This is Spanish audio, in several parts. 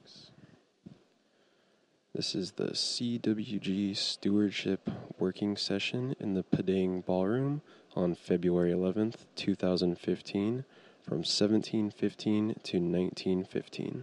This is the CWG Stewardship Working Session in the Padang Ballroom on February 11th, 2015, from 1715 to 1915.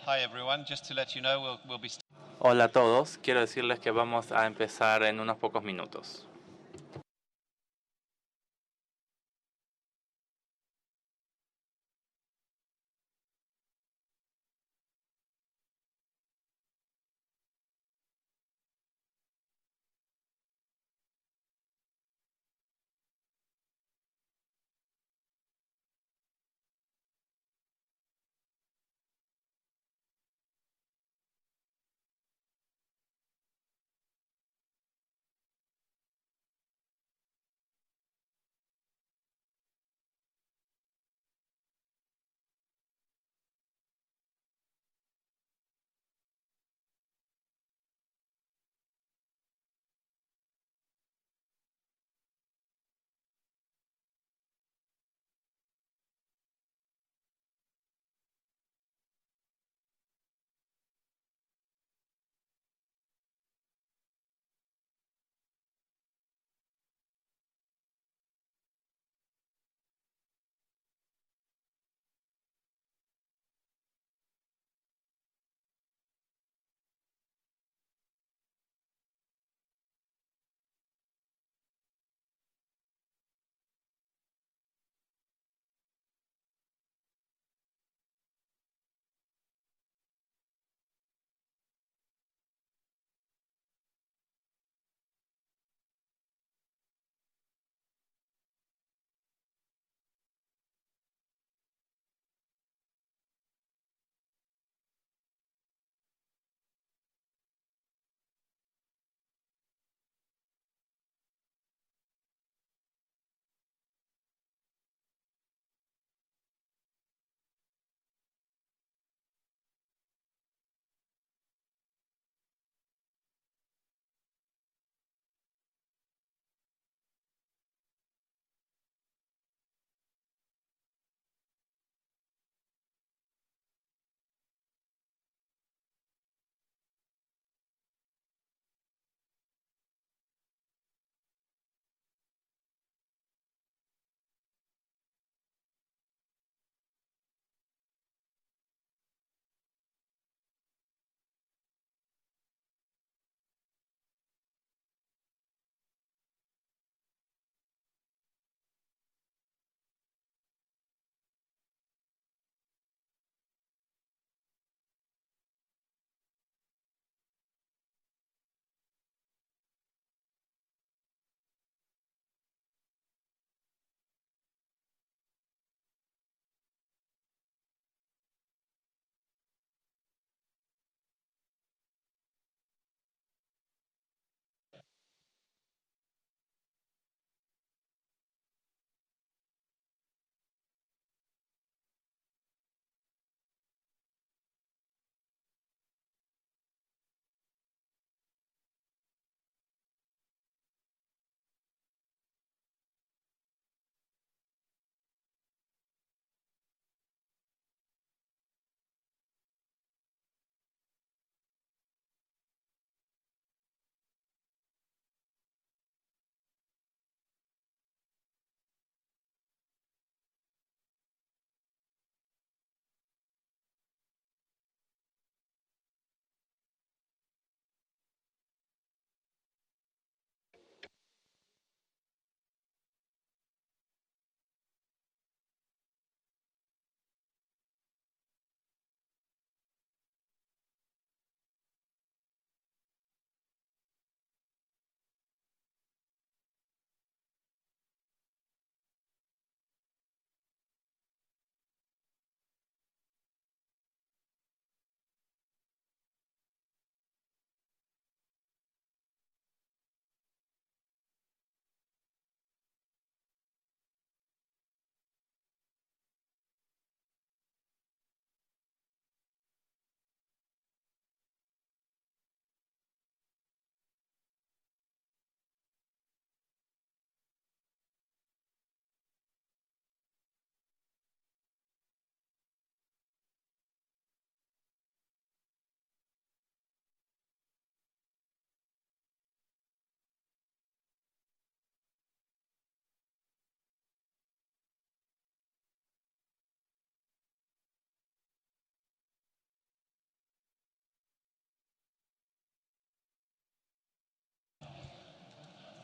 Hi everyone, just to let you know, we'll be Hola a todos, quiero decirles que vamos a empezar en unos pocos minutos.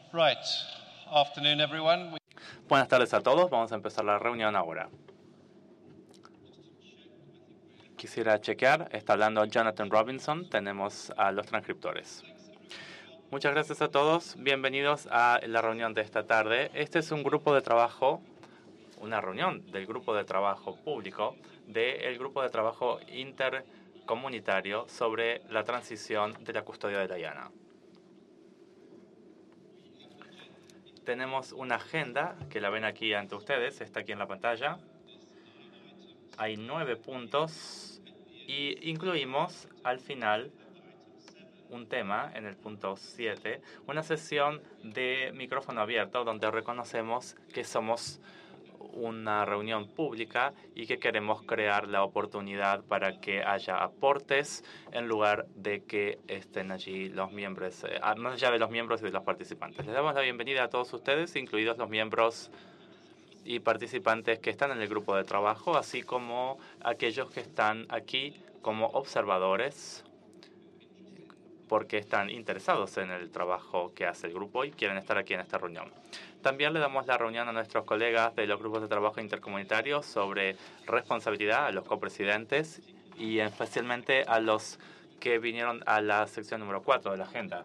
Right. Afternoon, everyone. Buenas tardes a todos. Vamos a empezar la reunión ahora. Quisiera chequear. Está hablando Jonathan Robinson. Tenemos a los transcriptores. Muchas gracias a todos. Bienvenidos a la reunión de esta tarde. Este es un grupo de trabajo, una reunión del grupo de trabajo público del grupo de trabajo intercomunitario sobre la transición de la custodia de Diana. Tenemos una agenda que la ven aquí ante ustedes, está aquí en la pantalla. Hay 9 puntos y incluimos al final un tema en el punto 7, una sesión de micrófono abierto donde reconocemos que somos una reunión pública y que queremos crear la oportunidad para que haya aportes en lugar de que estén allí los miembros, más allá de los miembros y de los participantes. Les damos la bienvenida a todos ustedes, incluidos los miembros y participantes que están en el grupo de trabajo, así como aquellos que están aquí como observadores porque están interesados en el trabajo que hace el grupo y quieren estar aquí en esta reunión. También le damos la reunión a nuestros colegas de los grupos de trabajo intercomunitarios sobre responsabilidad, a los copresidentes y especialmente a los que vinieron a la sección número 4 de la agenda.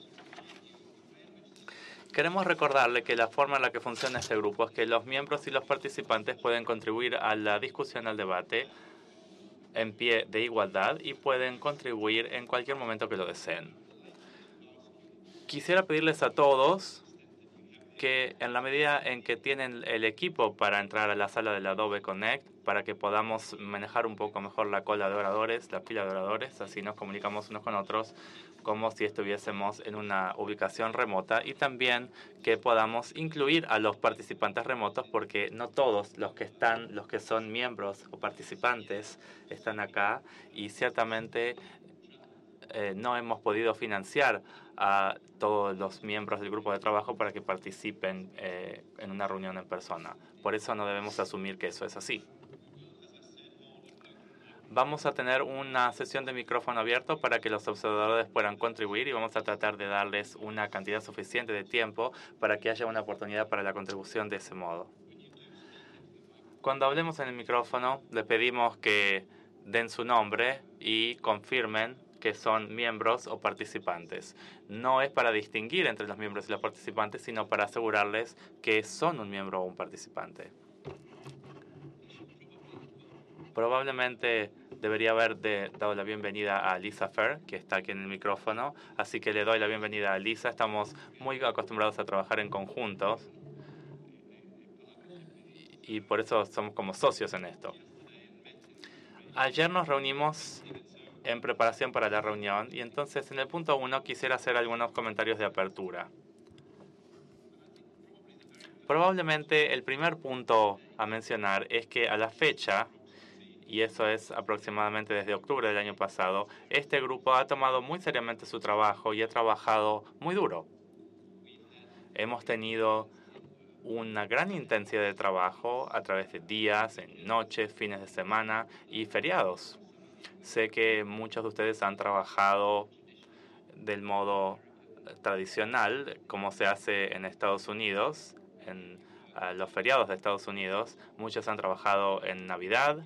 Queremos recordarle que la forma en la que funciona este grupo es que los miembros y los participantes pueden contribuir a la discusión, al debate en pie de igualdad y pueden contribuir en cualquier momento que lo deseen. Quisiera pedirles a todos que en la medida en que tienen el equipo para entrar a la sala del Adobe Connect, para que podamos manejar un poco mejor la cola de oradores, la fila de oradores, así nos comunicamos unos con otros como si estuviésemos en una ubicación remota, y también que podamos incluir a los participantes remotos porque no todos los que son miembros o participantes están acá y ciertamente no hemos podido financiar a todos los miembros del grupo de trabajo para que participen en una reunión en persona. Por eso no debemos asumir que eso es así. Vamos a tener una sesión de micrófono abierto para que los observadores puedan contribuir y vamos a tratar de darles una cantidad suficiente de tiempo para que haya una oportunidad para la contribución de ese modo. Cuando hablemos en el micrófono, les pedimos que den su nombre y confirmen que son miembros o participantes. No es para distinguir entre los miembros y los participantes, sino para asegurarles que son un miembro o un participante. Probablemente debería haber dado la bienvenida a Lisa Fair, que está aquí en el micrófono, así que le doy la bienvenida a Lisa. Estamos muy acostumbrados a trabajar en conjuntos y por eso somos como socios en esto. Ayer nos reunimos en preparación para la reunión y entonces en el punto 1 quisiera hacer algunos comentarios de apertura. Probablemente el primer punto a mencionar es que a la fecha, y eso es aproximadamente desde octubre del año pasado, este grupo ha tomado muy seriamente su trabajo y ha trabajado muy duro. Hemos tenido una gran intensidad de trabajo a través de días, en noches, fines de semana y feriados. Sé que muchos de ustedes han trabajado del modo tradicional, como se hace en Estados Unidos, en los feriados de Estados Unidos. Muchos han trabajado en Navidad.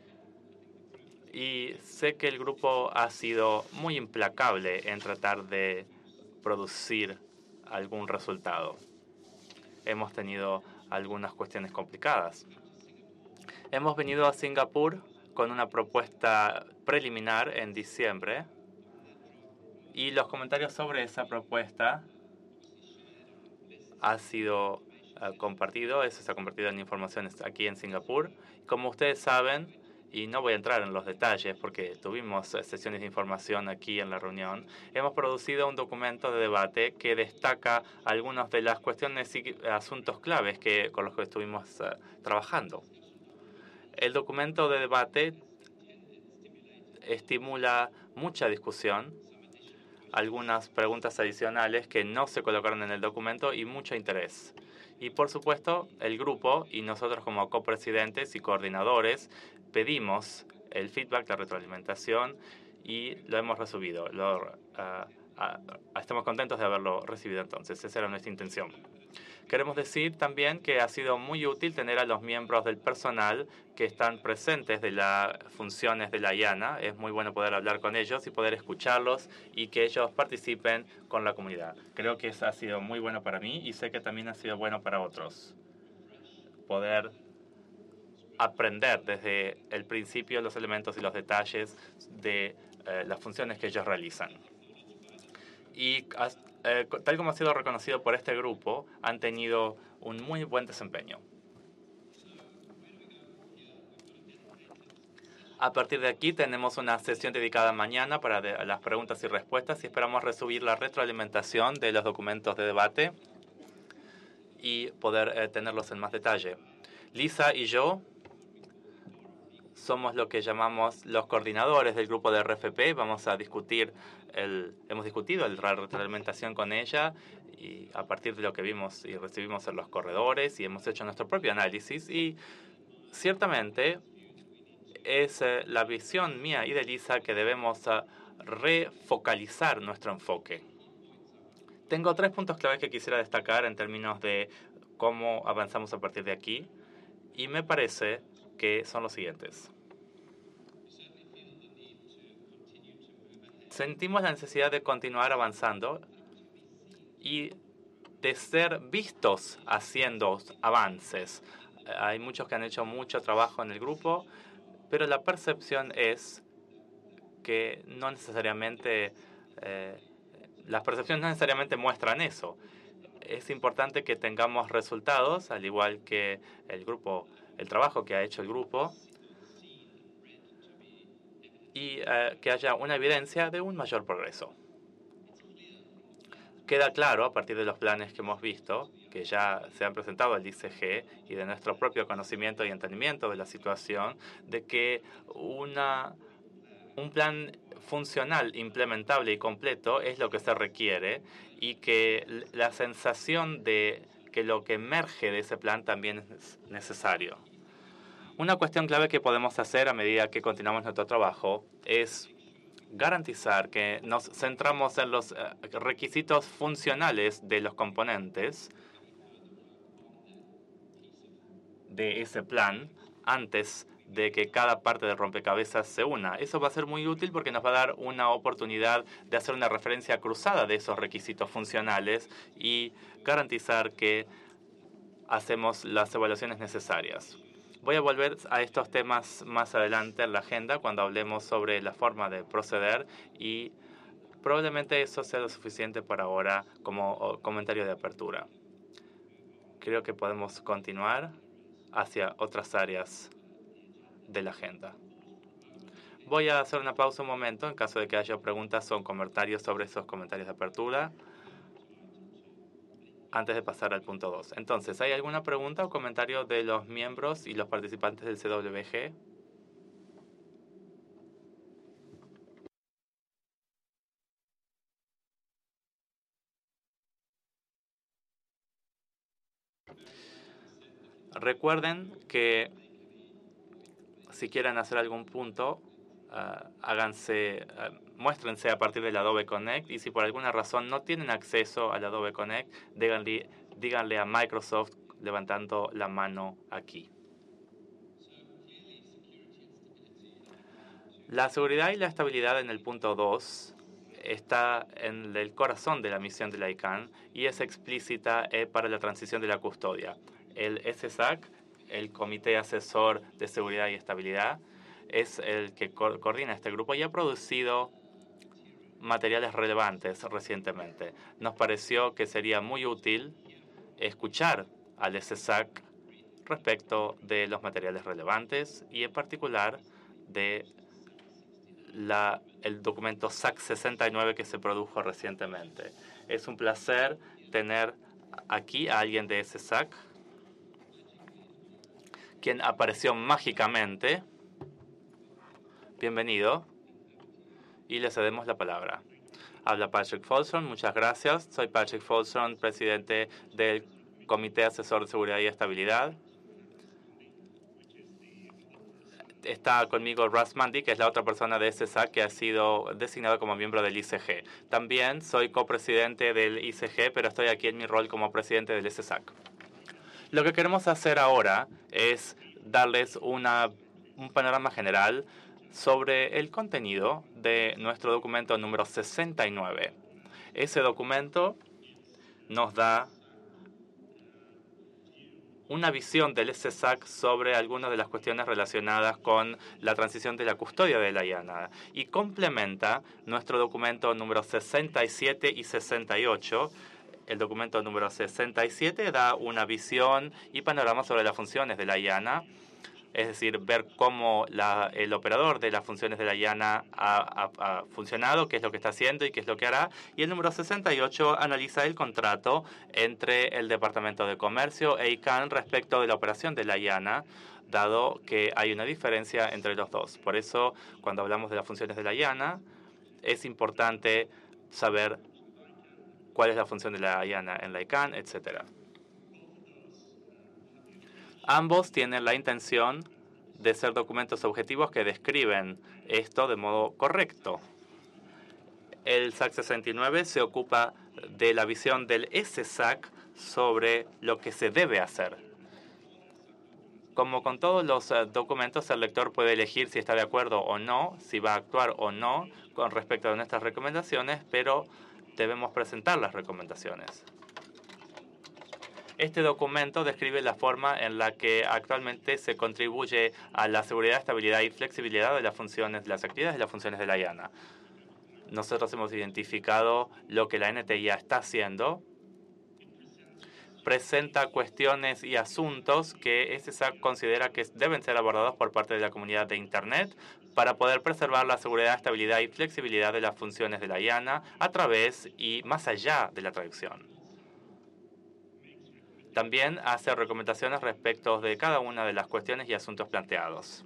Y sé que el grupo ha sido muy implacable en tratar de producir algún resultado. Hemos tenido algunas cuestiones complicadas. Hemos venido a Singapur con una propuesta preliminar en diciembre y los comentarios sobre esa propuesta ha sido compartido, eso se ha convertido en informaciones aquí en Singapur. Como ustedes saben, y no voy a entrar en los detalles porque tuvimos sesiones de información aquí en la reunión, hemos producido un documento de debate que destaca algunas de las cuestiones y asuntos claves con los que estuvimos trabajando. El documento de debate estimula mucha discusión, algunas preguntas adicionales que no se colocaron en el documento y mucho interés. Y por supuesto, el grupo y nosotros como copresidentes y coordinadores pedimos el feedback, la retroalimentación y lo hemos recibido. Lo estamos contentos de haberlo recibido entonces. Esa era nuestra intención. Queremos decir también que ha sido muy útil tener a los miembros del personal que están presentes de las funciones de la IANA. Es muy bueno poder hablar con ellos y poder escucharlos y que ellos participen con la comunidad. Creo que eso ha sido muy bueno para mí y sé que también ha sido bueno para otros. Poder aprender desde el principio los elementos y los detalles de las funciones que ellos realizan. Y tal como ha sido reconocido por este grupo, han tenido un muy buen desempeño. A partir de aquí tenemos una sesión dedicada mañana para las preguntas y respuestas y esperamos recibir la retroalimentación de los documentos de debate y poder tenerlos en más detalle. Lisa y yo somos lo que llamamos los coordinadores del grupo de RFP. Hemos discutido la retroalimentación con ella y a partir de lo que vimos y recibimos en los corredores y hemos hecho nuestro propio análisis y ciertamente es la visión mía y de Lisa que debemos refocalizar nuestro enfoque. Tengo 3 puntos claves que quisiera destacar en términos de cómo avanzamos a partir de aquí y me parece que son los siguientes. Sentimos la necesidad de continuar avanzando y de ser vistos haciendo avances. Hay muchos que han hecho mucho trabajo en el grupo, pero la percepción es que no necesariamente, las percepciones no necesariamente muestran eso. Es importante que tengamos resultados, al igual que el trabajo que ha hecho el grupo, y que haya una evidencia de un mayor progreso. Queda claro, a partir de los planes que hemos visto, que ya se han presentado al ICG y de nuestro propio conocimiento y entendimiento de la situación, de que un plan funcional, implementable y completo es lo que se requiere y que la sensación de que lo que emerge de ese plan también es necesario. Una cuestión clave que podemos hacer a medida que continuamos nuestro trabajo es garantizar que nos centramos en los requisitos funcionales de los componentes de ese plan antes de que cada parte del rompecabezas se una. Eso va a ser muy útil porque nos va a dar una oportunidad de hacer una referencia cruzada de esos requisitos funcionales y garantizar que hacemos las evaluaciones necesarias. Voy a volver a estos temas más adelante en la agenda cuando hablemos sobre la forma de proceder y probablemente eso sea lo suficiente por ahora como comentario de apertura. Creo que podemos continuar hacia otras áreas de la agenda. Voy a hacer una pausa un momento en caso de que haya preguntas o comentarios sobre esos comentarios de apertura antes de pasar al punto 2. Entonces, ¿hay alguna pregunta o comentario de los miembros y los participantes del CWG? Recuerden que si quieren hacer algún punto, muéstrense a partir del Adobe Connect y si por alguna razón no tienen acceso al Adobe Connect, díganle a Microsoft levantando la mano aquí. La seguridad y la estabilidad en el punto 2 está en el corazón de la misión de la ICANN y es explícita para la transición de la custodia. El SSAC, el Comité Asesor de Seguridad y Estabilidad, es el que coordina este grupo y ha producido materiales relevantes recientemente. Nos pareció que sería muy útil escuchar al SSAC respecto de los materiales relevantes y en particular de el documento SAC 69 que se produjo recientemente. Es un placer tener aquí a alguien de SSAC, quien apareció mágicamente. Bienvenido. Y le cedemos la palabra. Habla Patrick Folsom. Muchas gracias. Soy Patrick Folsom, presidente del Comité Asesor de Seguridad y Estabilidad. está conmigo Russ Mundy, que es la otra persona de SSAC que ha sido designado como miembro del ICG. También soy copresidente del ICG, pero estoy aquí en mi rol como presidente del SSAC. Lo que queremos hacer ahora es darles un panorama general sobre el contenido de nuestro documento número 69. Ese documento nos da una visión del SSAC sobre algunas de las cuestiones relacionadas con la transición de la custodia de la IANA y complementa nuestro documento número 67 y 68. El documento número 67 da una visión y panorama sobre las funciones de la IANA, es decir, ver cómo el operador de las funciones de la IANA ha funcionado, qué es lo que está haciendo y qué es lo que hará. Y el número 68 analiza el contrato entre el Departamento de Comercio e ICANN respecto de la operación de la IANA, dado que hay una diferencia entre los dos. Por eso, cuando hablamos de las funciones de la IANA, es importante saber cuál es la función de la IANA en la ICANN, etc. Ambos tienen la intención de ser documentos objetivos que describen esto de modo correcto. El SAC 69 se ocupa de la visión del SSAC sobre lo que se debe hacer. Como con todos los documentos, el lector puede elegir si está de acuerdo o no, si va a actuar o no con respecto a nuestras recomendaciones, pero debemos presentar las recomendaciones. Este documento describe la forma en la que actualmente se contribuye a la seguridad, estabilidad y flexibilidad de las funciones, de las actividades y las funciones de la IANA. Nosotros hemos identificado lo que la NTIA está haciendo. Presenta cuestiones y asuntos que SSAC considera que deben ser abordados por parte de la comunidad de Internet para poder preservar la seguridad, estabilidad y flexibilidad de las funciones de la IANA a través y más allá de la traducción. También hace recomendaciones respecto de cada una de las cuestiones y asuntos planteados.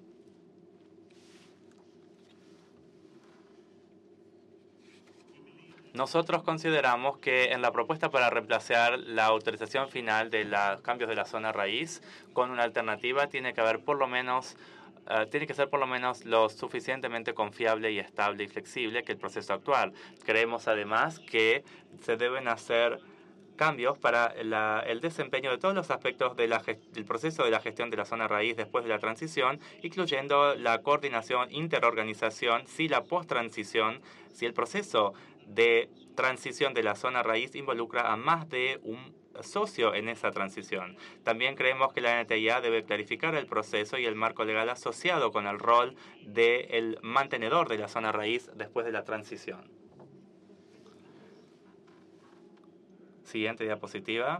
Nosotros consideramos que en la propuesta para reemplazar la autorización final de los cambios de la zona raíz con una alternativa tiene que ser por lo menos lo suficientemente confiable y estable y flexible que el proceso actual. Creemos además que se deben hacer cambios para el desempeño de todos los aspectos del proceso de la gestión de la zona raíz después de la transición, incluyendo la coordinación interorganización, si la post-transición, si el proceso de transición de la zona raíz involucra a más de un socio en esa transición. También creemos que la NTIA debe clarificar el proceso y el marco legal asociado con el rol del mantenedor de la zona raíz después de la transición. Siguiente diapositiva.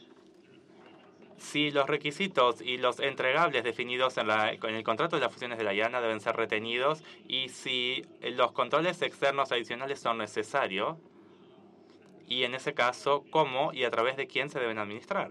Si los requisitos y los entregables definidos en el contrato de las funciones de la IANA deben ser retenidos y si los controles externos adicionales son necesarios y en ese caso, cómo y a través de quién se deben administrar.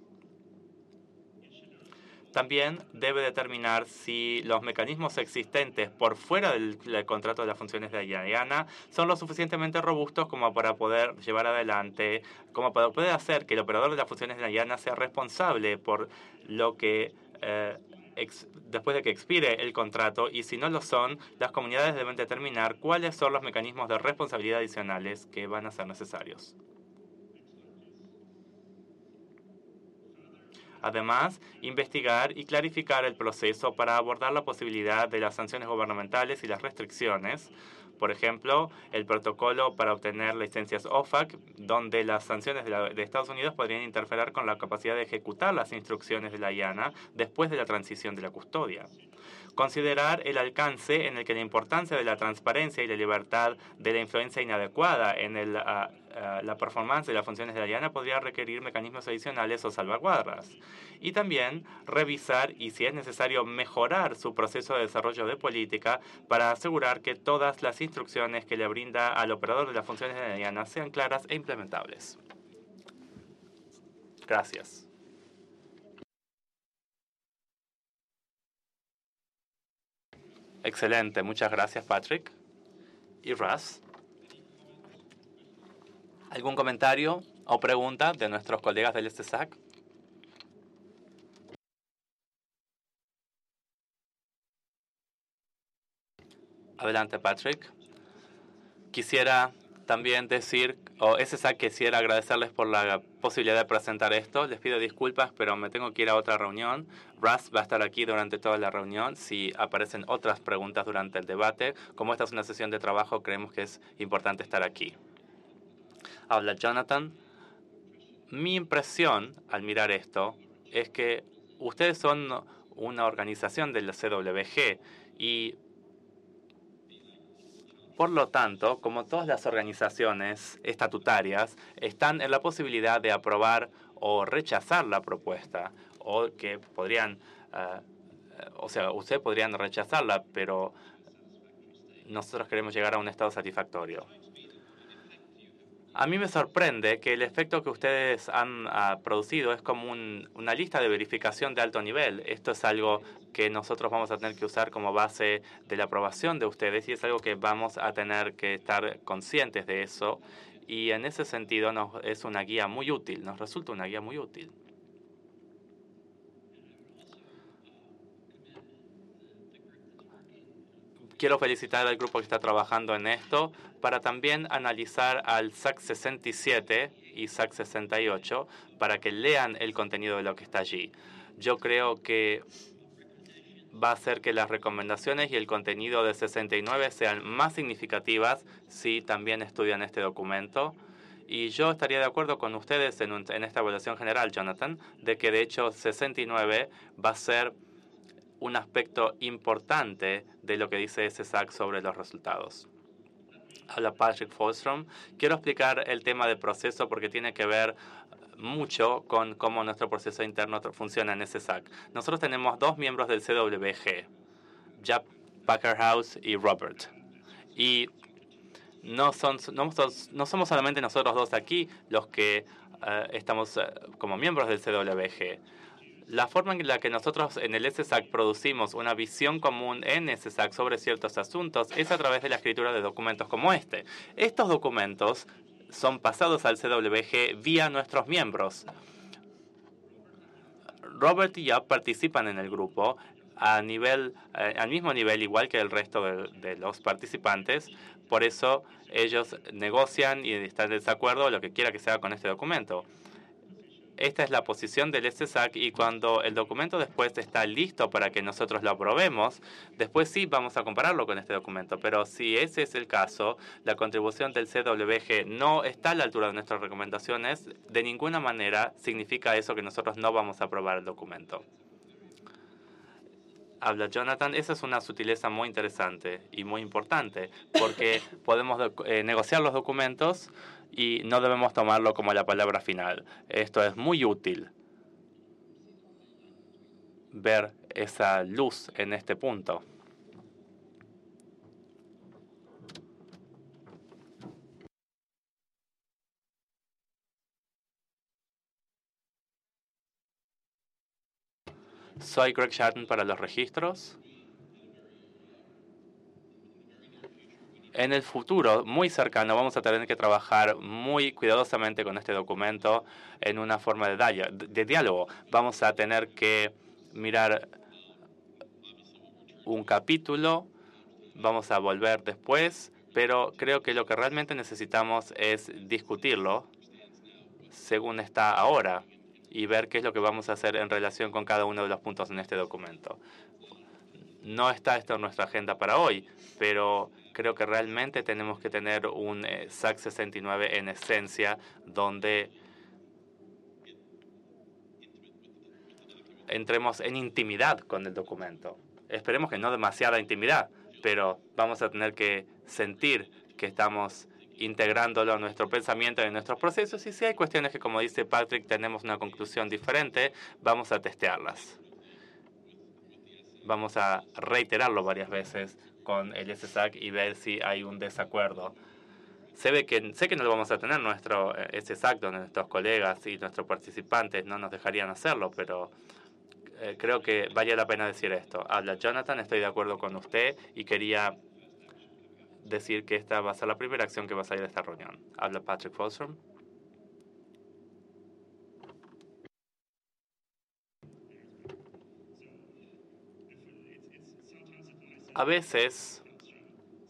También debe determinar si los mecanismos existentes por fuera del contrato de las funciones de la IANA son lo suficientemente robustos como para poder llevar adelante, como para poder hacer que el operador de las funciones de la IANA sea responsable por lo que después de que expire el contrato, y si no lo son, las comunidades deben determinar cuáles son los mecanismos de responsabilidad adicionales que van a ser necesarios. Además, investigar y clarificar el proceso para abordar la posibilidad de las sanciones gubernamentales y las restricciones. Por ejemplo, el protocolo para obtener licencias OFAC, donde las sanciones de Estados Unidos podrían interferir con la capacidad de ejecutar las instrucciones de la IANA después de la transición de la custodia. Considerar el alcance en el que la importancia de la transparencia y la libertad de la influencia inadecuada en la performance de las funciones de la IANA podría requerir mecanismos adicionales o salvaguardas. Y también revisar y, si es necesario, mejorar su proceso de desarrollo de política para asegurar que todas las instrucciones que le brinda al operador de las funciones de la IANA sean claras e implementables. Gracias. Excelente, muchas gracias, Patrick. ¿Y Russ? ¿Algún comentario o pregunta de nuestros colegas del SSAC? Adelante, Patrick. Quisiera también decir, o SSAC quisiera agradecerles por la posibilidad de presentar esto. Les pido disculpas, pero me tengo que ir a otra reunión. Russ va a estar aquí durante toda la reunión. Si aparecen otras preguntas durante el debate, como esta es una sesión de trabajo, creemos que es importante estar aquí. Habla Jonathan. Mi impresión al mirar esto es que ustedes son una organización del CWG y por lo tanto, como todas las organizaciones estatutarias, están en la posibilidad de aprobar o rechazar la propuesta, o que podrían, o sea, ustedes podrían rechazarla, pero nosotros queremos llegar a un estado satisfactorio. A mí me sorprende que el efecto que ustedes han producido es como una lista de verificación de alto nivel. Esto es algo que nosotros vamos a tener que usar como base de la aprobación de ustedes y es algo que vamos a tener que estar conscientes de eso. Y en ese sentido es una guía muy útil, nos resulta una guía muy útil. Quiero felicitar al grupo que está trabajando en esto para también analizar al SAC 67 y SAC 68 para que lean el contenido de lo que está allí. Yo creo que va a hacer que las recomendaciones y el contenido de 69 sean más significativas si también estudian este documento. Y yo estaría de acuerdo con ustedes en esta evaluación general, Jonathan, de que de hecho 69 va a ser un aspecto importante de lo que dice ese SAC sobre los resultados. Habla Patrick Folstrom. Quiero explicar el tema del proceso porque tiene que ver mucho con cómo nuestro proceso interno funciona en ese SAC. Nosotros tenemos dos miembros del CWG, Jack Packerhouse y Robert. Y no somos solamente nosotros dos aquí los que estamos como miembros del CWG. La forma en la que nosotros en el SSAC producimos una visión común en SSAC sobre ciertos asuntos es a través de la escritura de documentos como este. Estos documentos son pasados al CWG vía nuestros miembros. Robert y Jack participan en el grupo al mismo nivel igual que el resto de los participantes. Por eso ellos negocian y están en desacuerdo lo que quiera que se haga con este documento. Esta es la posición del SSAC y cuando el documento después está listo para que nosotros lo aprobemos, después sí vamos a compararlo con este documento. Pero si ese es el caso, la contribución del CWG no está a la altura de nuestras recomendaciones, de ninguna manera significa eso que nosotros no vamos a aprobar el documento. Habla Jonathan, esa es una sutileza muy interesante y muy importante, porque podemos negociar los documentos y no debemos tomarlo como la palabra final. Esto es muy útil, ver esa luz en este punto. Soy Greg Shatton para los registros. En el futuro, muy cercano, vamos a tener que trabajar muy cuidadosamente con este documento en una forma de diálogo. Vamos a tener que mirar un capítulo, vamos a volver después, pero creo que lo que realmente necesitamos es discutirlo según está ahora y ver qué es lo que vamos a hacer en relación con cada uno de los puntos en este documento. No está esto en nuestra agenda para hoy, pero creo que realmente tenemos que tener un SAC 69 en esencia donde entremos en intimidad con el documento. Esperemos que no demasiada intimidad, pero vamos a tener que sentir que estamos integrándolo en nuestro pensamiento y en nuestros procesos. Y si hay cuestiones que, como dice Patrick, tenemos una conclusión diferente, vamos a testearlas. Vamos a reiterarlo varias veces con el SSAC y ver si hay un desacuerdo. Sé que no lo vamos a tener nuestro SSAC, donde nuestros colegas y nuestros participantes no nos dejarían hacerlo, pero creo que vale la pena decir esto. Habla Jonathan, estoy de acuerdo con usted y quería decir que esta va a ser la primera acción que va a salir de esta reunión. Habla Patrick Folstrom. A veces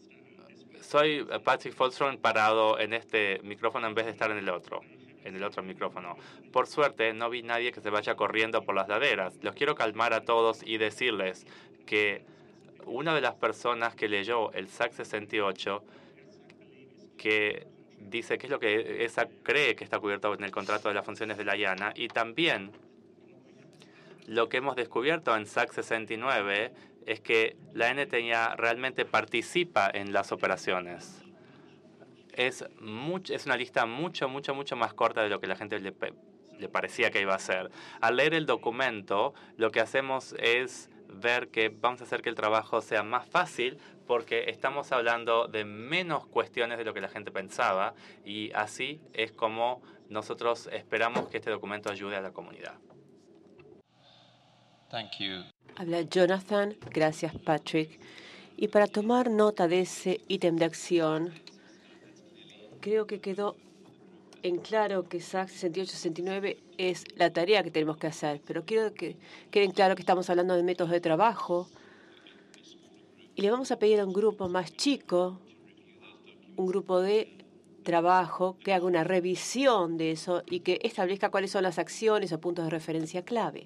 soy Patrick Folstrom parado en este micrófono en vez de estar en el otro micrófono. Por suerte, no vi nadie que se vaya corriendo por las laderas. Los quiero calmar a todos y decirles que una de las personas que leyó el SAC 68, que dice qué es lo que esa cree que está cubierto en el contrato de las funciones de la IANA, y también lo que hemos descubierto en SAC 69 es que la NTIA realmente participa en las operaciones. Es una lista mucho más corta de lo que la gente le parecía que iba a ser. Al leer el documento, lo que hacemos es ver que vamos a hacer que el trabajo sea más fácil porque estamos hablando de menos cuestiones de lo que la gente pensaba, y así es como nosotros esperamos que este documento ayude a la comunidad. Thank you. Habla Jonathan. Gracias, Patrick. Y para tomar nota de ese ítem de acción, creo que quedó en claro que SAC 68-69 es la tarea que tenemos que hacer, pero quiero que quede en claro que estamos hablando de métodos de trabajo y le vamos a pedir a un grupo más chico, un grupo de trabajo, que haga una revisión de eso y que establezca cuáles son las acciones o puntos de referencia clave.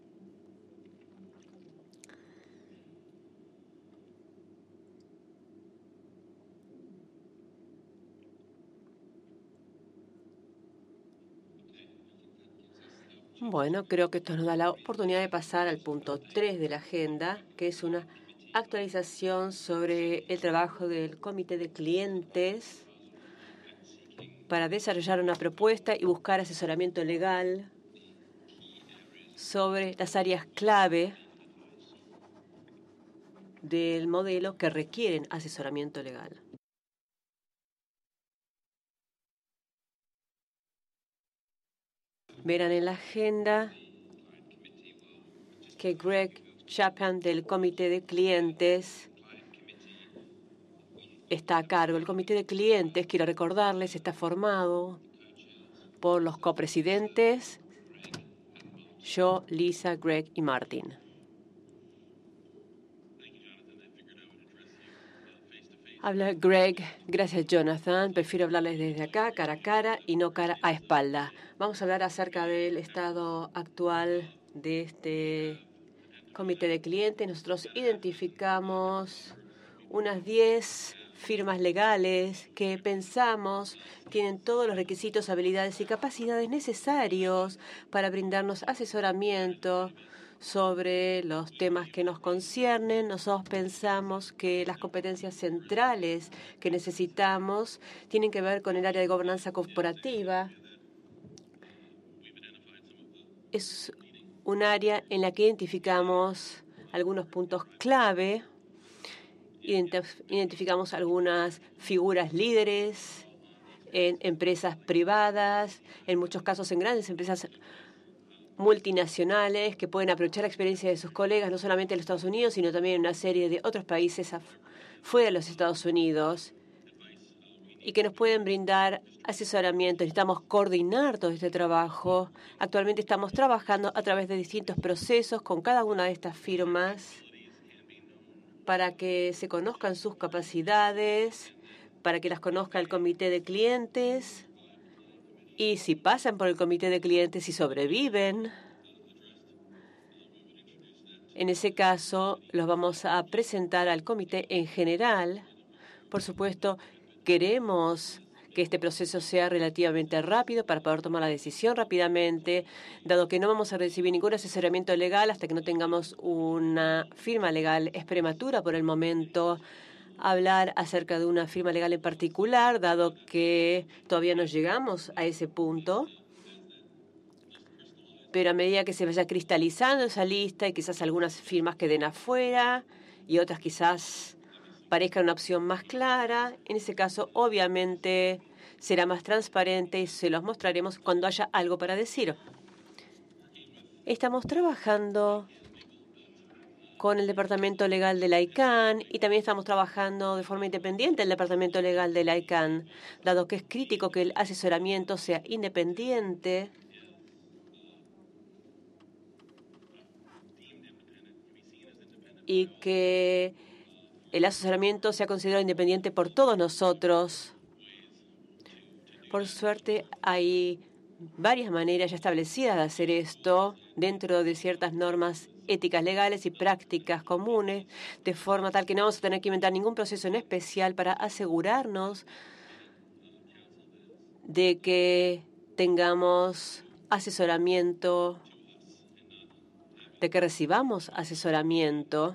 Bueno, creo que esto nos da la oportunidad de pasar al punto 3 de la agenda, que es una actualización sobre el trabajo del Comité de Clientes para desarrollar una propuesta y buscar asesoramiento legal sobre las áreas clave del modelo que requieren asesoramiento legal. Verán en la agenda que Greg Chapman del Comité de Clientes está a cargo. El Comité de Clientes, quiero recordarles, está formado por los copresidentes, yo, Lisa, Greg y Martin. Habla Greg. Gracias, Jonathan. Prefiero hablarles desde acá, cara a cara y no cara a espalda. Vamos a hablar acerca del estado actual de este comité de clientes. Nosotros identificamos unas 10 firmas legales que pensamos tienen todos los requisitos, habilidades y capacidades necesarios para brindarnos asesoramiento sobre los temas que nos conciernen. Nosotros pensamos que las competencias centrales que necesitamos tienen que ver con el área de gobernanza corporativa. Es un área en la que identificamos algunos puntos clave, identificamos algunas figuras líderes en empresas privadas, en muchos casos en grandes empresas multinacionales que pueden aprovechar la experiencia de sus colegas, no solamente en los Estados Unidos, sino también en una serie de otros países fuera de los Estados Unidos, y que nos pueden brindar asesoramiento. Necesitamos coordinar todo este trabajo. Actualmente estamos trabajando a través de distintos procesos con cada una de estas firmas para que se conozcan sus capacidades, para que las conozca el comité de clientes. Y si pasan por el comité de clientes y sobreviven, en ese caso los vamos a presentar al comité en general. Por supuesto, queremos que este proceso sea relativamente rápido para poder tomar la decisión rápidamente, dado que no vamos a recibir ningún asesoramiento legal hasta que no tengamos una firma legal. Es prematura por el momento hablar acerca de una firma legal en particular, dado que todavía no llegamos a ese punto. Pero a medida que se vaya cristalizando esa lista y quizás algunas firmas queden afuera y otras quizás parezcan una opción más clara, en ese caso obviamente será más transparente y se los mostraremos cuando haya algo para decir. Estamos trabajando con el Departamento Legal de la ICANN y también estamos trabajando de forma independiente el Departamento Legal de la ICANN, dado que es crítico que el asesoramiento sea independiente y que el asesoramiento sea considerado independiente por todos nosotros. Por suerte, hay varias maneras ya establecidas de hacer esto dentro de ciertas normas éticas legales y prácticas comunes, de forma tal que no vamos a tener que inventar ningún proceso en especial para asegurarnos de que tengamos asesoramiento, de que recibamos asesoramiento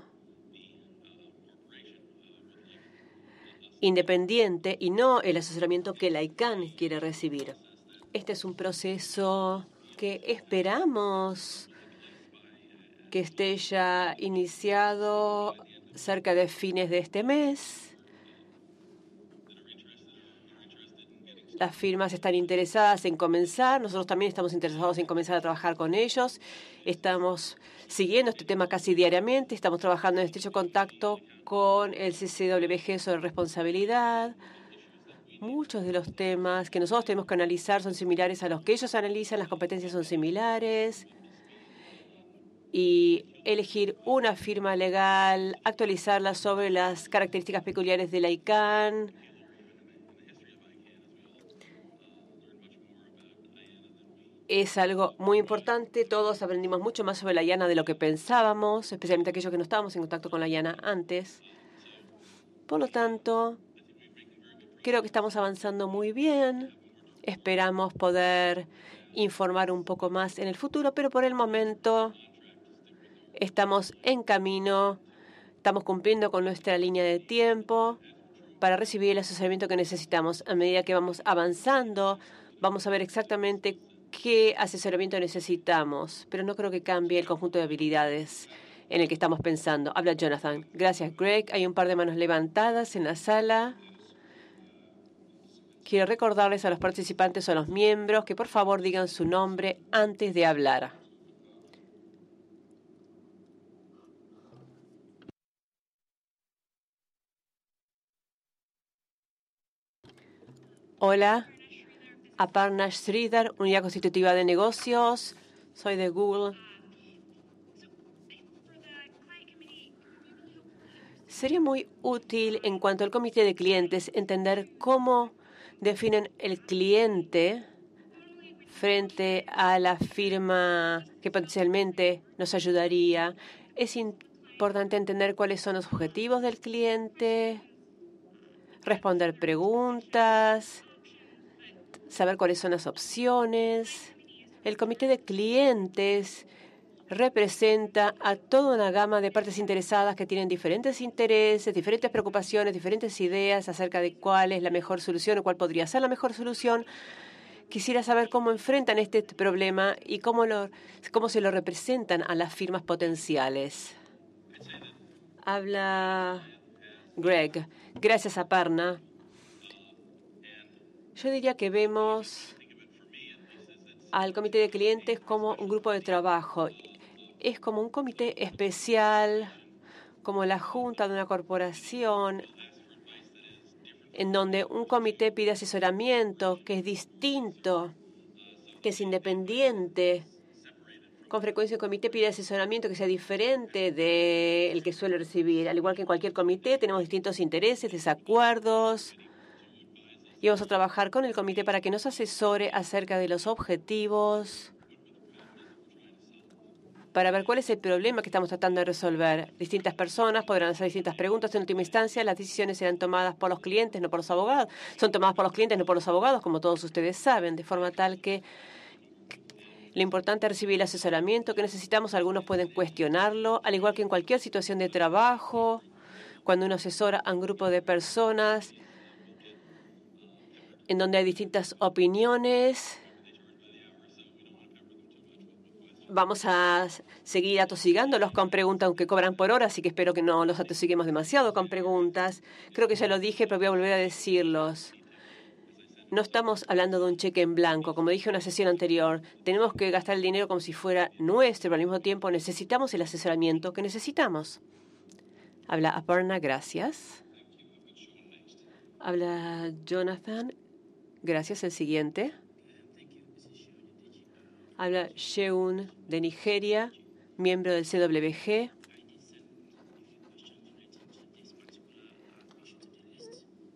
independiente y no el asesoramiento que la ICANN quiere recibir. Este es un proceso que esperamos que esté ya iniciado cerca de fines de este mes. Las firmas están interesadas en comenzar. Nosotros también estamos interesados en comenzar a trabajar con ellos. Estamos siguiendo este tema casi diariamente. Estamos trabajando en estrecho contacto con el CCWG sobre responsabilidad. Muchos de los temas que nosotros tenemos que analizar son similares a los que ellos analizan. Las competencias son similares. Y elegir una firma legal, actualizarla sobre las características peculiares de la ICANN, es algo muy importante. Todos aprendimos mucho más sobre la IANA de lo que pensábamos, especialmente aquellos que no estábamos en contacto con la IANA antes. Por lo tanto, creo que estamos avanzando muy bien. Esperamos poder informar un poco más en el futuro, pero por el momento estamos en camino, estamos cumpliendo con nuestra línea de tiempo para recibir el asesoramiento que necesitamos. A medida que vamos avanzando, vamos a ver exactamente qué asesoramiento necesitamos, pero no creo que cambie el conjunto de habilidades en el que estamos pensando. Habla Jonathan. Gracias, Greg. Hay un par de manos levantadas en la sala. Quiero recordarles a los participantes o a los miembros que por favor digan su nombre antes de hablar. Hola, Aparna Sridhar, Unidad Constitutiva de Negocios. Soy de Google. Sería muy útil en cuanto al comité de clientes entender cómo definen el cliente frente a la firma que potencialmente nos ayudaría. Es importante entender cuáles son los objetivos del cliente, responder preguntas, saber cuáles son las opciones. El comité de clientes representa a toda una gama de partes interesadas que tienen diferentes intereses, diferentes preocupaciones, diferentes ideas acerca de cuál es la mejor solución o cuál podría ser la mejor solución. Quisiera saber cómo enfrentan este problema y cómo se lo representan a las firmas potenciales. Habla Greg. Gracias, Aparna. Yo diría que vemos al comité de clientes como un grupo de trabajo. Es como un comité especial, como la junta de una corporación, en donde un comité pide asesoramiento que es distinto, que es independiente. Con frecuencia el comité pide asesoramiento que sea diferente del que suele recibir. Al igual que en cualquier comité, tenemos distintos intereses, desacuerdos. Y vamos a trabajar con el comité para que nos asesore acerca de los objetivos, para ver cuál es el problema que estamos tratando de resolver. Distintas personas podrán hacer distintas preguntas. En última instancia, las decisiones serán tomadas por los clientes, no por los abogados. Son tomadas por los clientes, no por los abogados, como todos ustedes saben, de forma tal que lo importante es recibir el asesoramiento que necesitamos. Algunos pueden cuestionarlo, al igual que en cualquier situación de trabajo, cuando uno asesora a un grupo de personas en donde hay distintas opiniones. Vamos a seguir atosigándolos con preguntas, aunque cobran por hora, así que espero que no los atosiguemos demasiado con preguntas. Creo que ya lo dije, pero voy a volver a decirlos. No estamos hablando de un cheque en blanco. Como dije en una sesión anterior, tenemos que gastar el dinero como si fuera nuestro, pero al mismo tiempo necesitamos el asesoramiento que necesitamos. Habla Aparna, gracias. Habla Jonathan, gracias. El siguiente. Habla Sheun de Nigeria, miembro del CWG.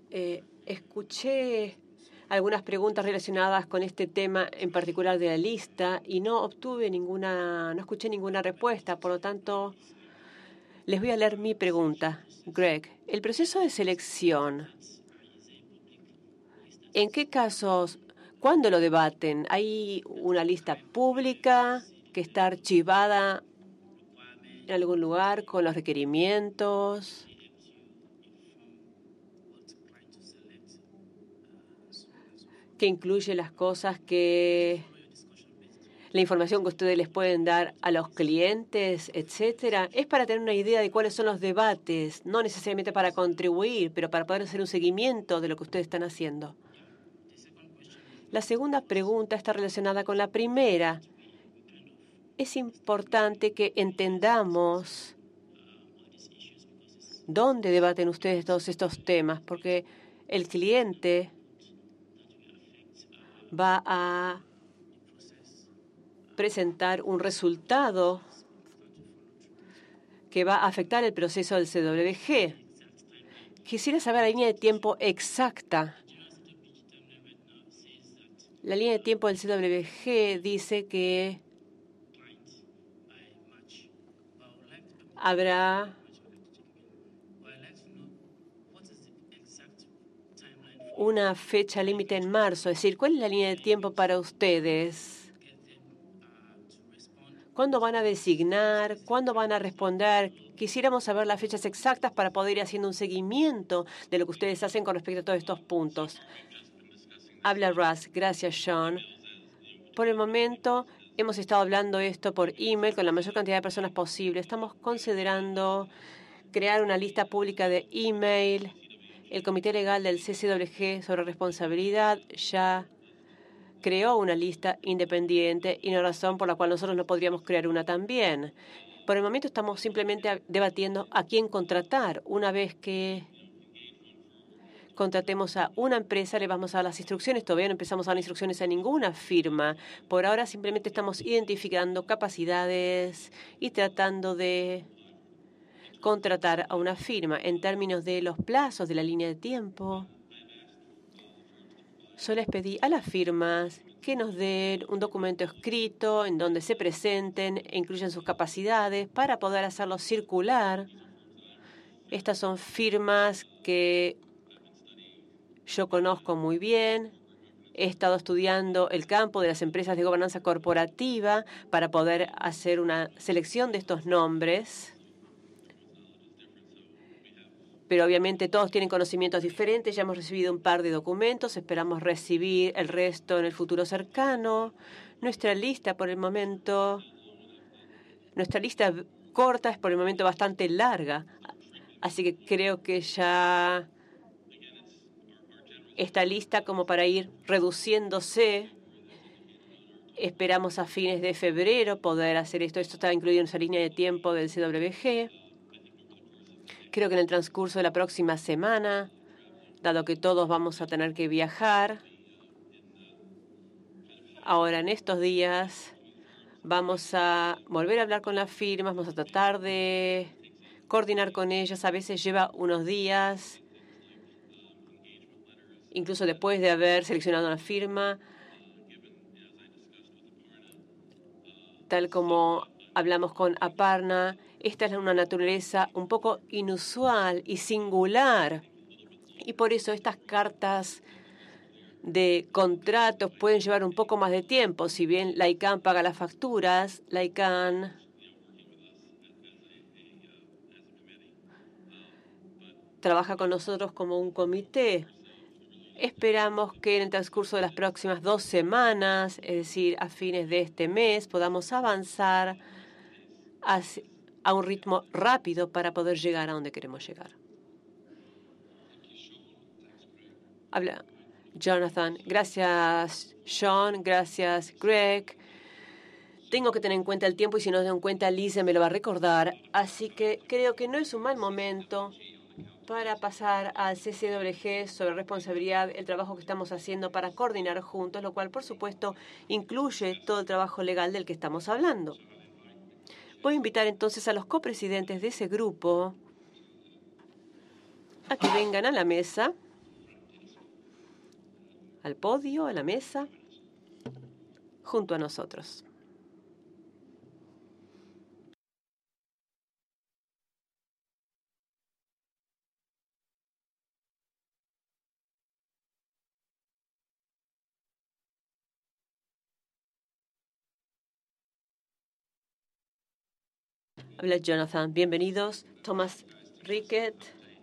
Escuché algunas preguntas relacionadas con este tema en particular de la lista y no escuché ninguna respuesta. Por lo tanto, les voy a leer mi pregunta. Greg, el proceso de selección, ¿en qué casos, cuándo lo debaten? ¿Hay una lista pública que está archivada en algún lugar con los requerimientos? Que incluye las cosas la información que ustedes les pueden dar a los clientes, etcétera. Es para tener una idea de cuáles son los debates, no necesariamente para contribuir, pero para poder hacer un seguimiento de lo que ustedes están haciendo. La segunda pregunta está relacionada con la primera. Es importante que entendamos dónde debaten ustedes todos estos temas, porque el cliente va a presentar un resultado que va a afectar el proceso del CWG. Quisiera saber la línea de tiempo exacta. La línea de tiempo del CWG dice que habrá una fecha límite en marzo. Es decir, ¿cuál es la línea de tiempo para ustedes? ¿Cuándo van a designar? ¿Cuándo van a responder? Quisiéramos saber las fechas exactas para poder ir haciendo un seguimiento de lo que ustedes hacen con respecto a todos estos puntos. Habla Russ. Gracias, Sean. Por el momento, hemos estado hablando esto por email con la mayor cantidad de personas posible. Estamos considerando crear una lista pública de email. El Comité Legal del CCWG sobre responsabilidad ya creó una lista independiente y no hay razón por la cual nosotros no podríamos crear una también. Por el momento estamos simplemente debatiendo a quién contratar. Una vez que contratemos a una empresa, le vamos a dar las instrucciones. Todavía no empezamos a dar instrucciones a ninguna firma. Por ahora simplemente estamos identificando capacidades y tratando de contratar a una firma. En términos de los plazos de la línea de tiempo, yo les pedí a las firmas que nos den un documento escrito en donde se presenten e incluyan sus capacidades para poder hacerlo circular. Estas son firmas que yo conozco muy bien. He estado estudiando el campo de las empresas de gobernanza corporativa para poder hacer una selección de estos nombres. Pero obviamente todos tienen conocimientos diferentes. Ya hemos recibido un par de documentos. Esperamos recibir el resto en el futuro cercano. Nuestra lista corta es por el momento bastante larga. Así que creo que ya está lista como para ir reduciéndose. Esperamos a fines de febrero poder hacer esto. Esto está incluido en nuestra línea de tiempo del CWG. Creo que en el transcurso de la próxima semana, dado que todos vamos a tener que viajar, ahora en estos días vamos a volver a hablar con las firmas, vamos a tratar de coordinar con ellas. A veces lleva unos días, incluso después de haber seleccionado una firma, tal como hablamos con Aparna. Esta es una naturaleza un poco inusual y singular. Y por eso estas cartas de contratos pueden llevar un poco más de tiempo. Si bien la ICANN paga las facturas, la ICANN trabaja con nosotros como un comité. Esperamos que en el transcurso de las próximas 2 semanas, es decir, a fines de este mes, podamos avanzar a un ritmo rápido para poder llegar a donde queremos llegar. Habla Jonathan. Gracias, Sean. Gracias, Greg. Tengo que tener en cuenta el tiempo y si no tengo en cuenta, Lisa me lo va a recordar. Así que creo que no es un mal momento para pasar al CCWG sobre responsabilidad, el trabajo que estamos haciendo para coordinar juntos, lo cual, por supuesto, incluye todo el trabajo legal del que estamos hablando. Voy a invitar entonces a los copresidentes de ese grupo a que vengan a la mesa. al podio, a la mesa, junto a nosotros. Habla Jonathan. Bienvenidos, Thomas Rickett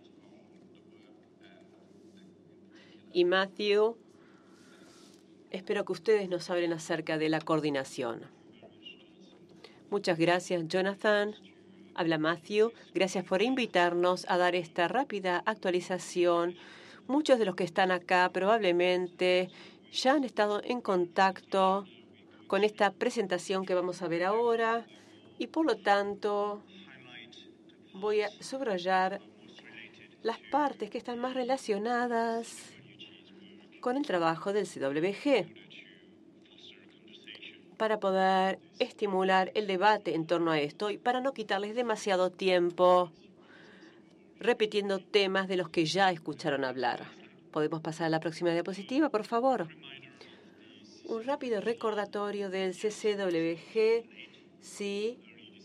y Matthew. Espero que ustedes nos hablen acerca de la coordinación. Muchas gracias, Jonathan. Habla Matthew. Gracias por invitarnos a dar esta rápida actualización. Muchos de los que están acá probablemente ya han estado en contacto con esta presentación que vamos a ver ahora y por lo tanto voy a subrayar las partes que están más relacionadas con el trabajo del CWG para poder estimular el debate en torno a esto y para no quitarles demasiado tiempo repitiendo temas de los que ya escucharon hablar. ¿Podemos pasar a la próxima diapositiva, por favor? Un rápido recordatorio del CCWG. Sí,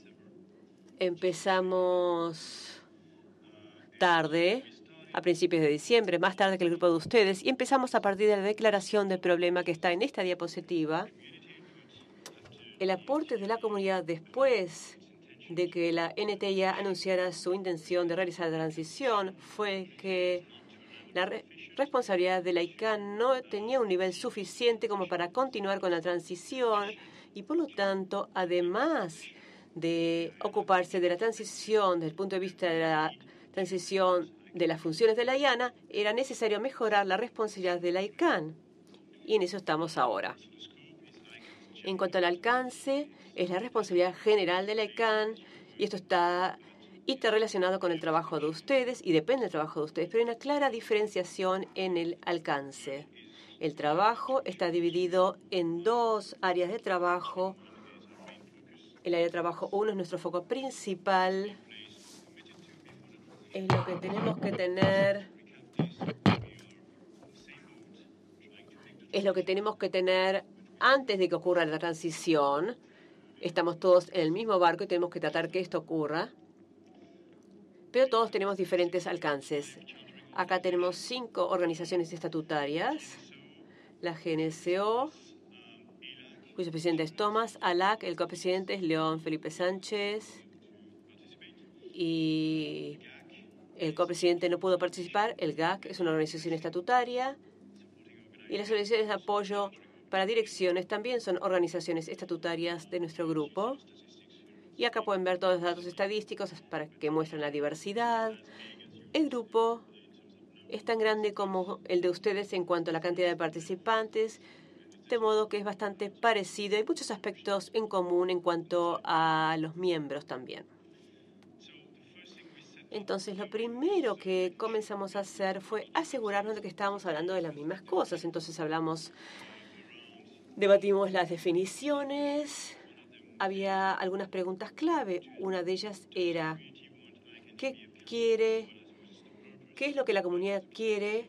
empezamos tarde, a principios de diciembre, más tarde que el grupo de ustedes, y empezamos a partir de la declaración del problema que está en esta diapositiva. El aporte de la comunidad después de que la NTIA anunciara su intención de realizar la transición fue que la responsabilidad de la ICANN no tenía un nivel suficiente como para continuar con la transición y, por lo tanto, además de ocuparse de la transición desde el punto de vista de la transición de las funciones de la IANA, era necesario mejorar la responsabilidad de la ICANN. Y en eso estamos ahora. En cuanto al alcance, es la responsabilidad general de la ICANN y esto está interrelacionado con el trabajo de ustedes y depende del trabajo de ustedes, pero hay una clara diferenciación en el alcance. El trabajo está dividido en dos áreas de trabajo. El área de trabajo 1 es nuestro foco principal. Es lo que tenemos que tener. Es lo que tenemos que tener antes de que ocurra la transición. Estamos todos en el mismo barco y tenemos que tratar que esto ocurra. Pero todos tenemos diferentes alcances. Acá tenemos 5 organizaciones estatutarias. La GNCO, cuyo presidente es Thomas, ALAC, el copresidente es León Felipe Sánchez. Y el copresidente no pudo participar. El GAC es una organización estatutaria. Y las organizaciones de apoyo para direcciones también son organizaciones estatutarias de nuestro grupo. Y acá pueden ver todos los datos estadísticos para que muestren la diversidad. El grupo es tan grande como el de ustedes en cuanto a la cantidad de participantes, de modo que es bastante parecido. Hay muchos aspectos en común en cuanto a los miembros también. Entonces, lo primero que comenzamos a hacer fue asegurarnos de que estábamos hablando de las mismas cosas. Entonces, debatimos las definiciones. Había algunas preguntas clave. Una de ellas era, ¿qué es lo que la comunidad quiere?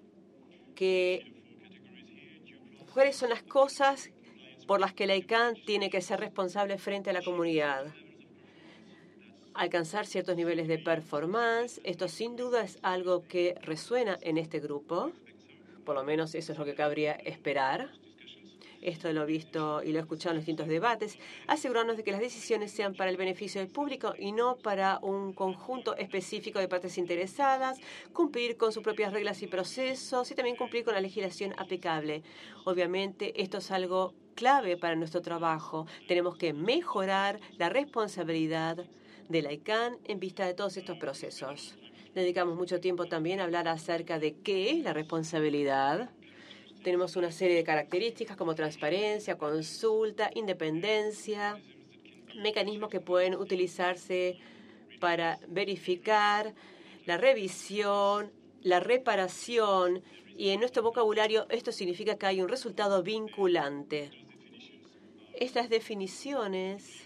¿Cuáles son las cosas por las que la ICANN tiene que ser responsable frente a la comunidad? Alcanzar ciertos niveles de performance. Esto sin duda es algo que resuena en este grupo. Por lo menos eso es lo que cabría esperar. Esto lo he visto y lo he escuchado en los distintos debates. Asegurarnos de que las decisiones sean para el beneficio del público y no para un conjunto específico de partes interesadas. Cumplir con sus propias reglas y procesos y también cumplir con la legislación aplicable. Obviamente, esto es algo clave para nuestro trabajo. Tenemos que mejorar la responsabilidad de la ICANN en vista de todos estos procesos. Dedicamos mucho tiempo también a hablar acerca de qué es la responsabilidad. Tenemos una serie de características como transparencia, consulta, independencia, mecanismos que pueden utilizarse para verificar la revisión, la reparación, y en nuestro vocabulario esto significa que hay un resultado vinculante. Estas definiciones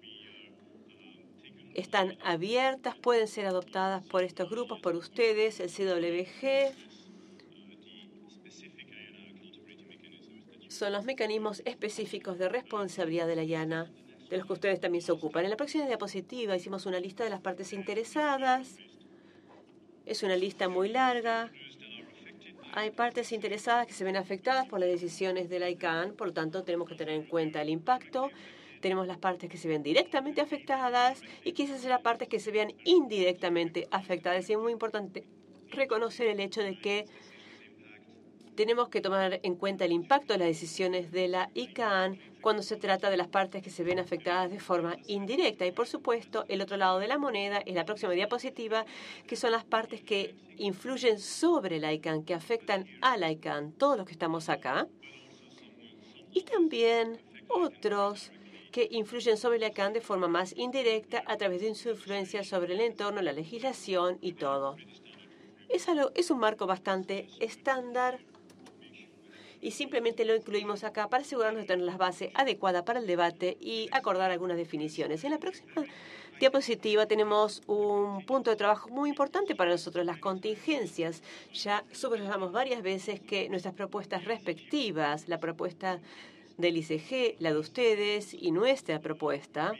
están abiertas, pueden ser adoptadas por estos grupos, por ustedes, el CWG. son los mecanismos específicos de responsabilidad de la IANA, de los que ustedes también se ocupan. En la próxima diapositiva hicimos una lista de las partes interesadas. Es una lista muy larga. Hay partes interesadas que se ven afectadas por las decisiones de la ICANN, por lo tanto tenemos que tener en cuenta el impacto. Tenemos las partes que se ven directamente afectadas y quizás las partes que se vean indirectamente afectadas. Y es muy importante reconocer el hecho de que tenemos que tomar en cuenta el impacto de las decisiones de la ICANN cuando se trata de las partes que se ven afectadas de forma indirecta. Y, por supuesto, el otro lado de la moneda es la próxima diapositiva, que son las partes que influyen sobre la ICANN, que afectan a la ICANN, todos los que estamos acá. Y también otros que influyen sobre la ICANN de forma más indirecta a través de su influencia sobre el entorno, la legislación y todo. Es un marco bastante estándar y simplemente lo incluimos acá para asegurarnos de tener las bases adecuadas para el debate y acordar algunas definiciones. En la próxima diapositiva tenemos un punto de trabajo muy importante para nosotros, las contingencias. Ya subrayamos varias veces que nuestras propuestas respectivas, la propuesta del ICG, la de ustedes y nuestra propuesta,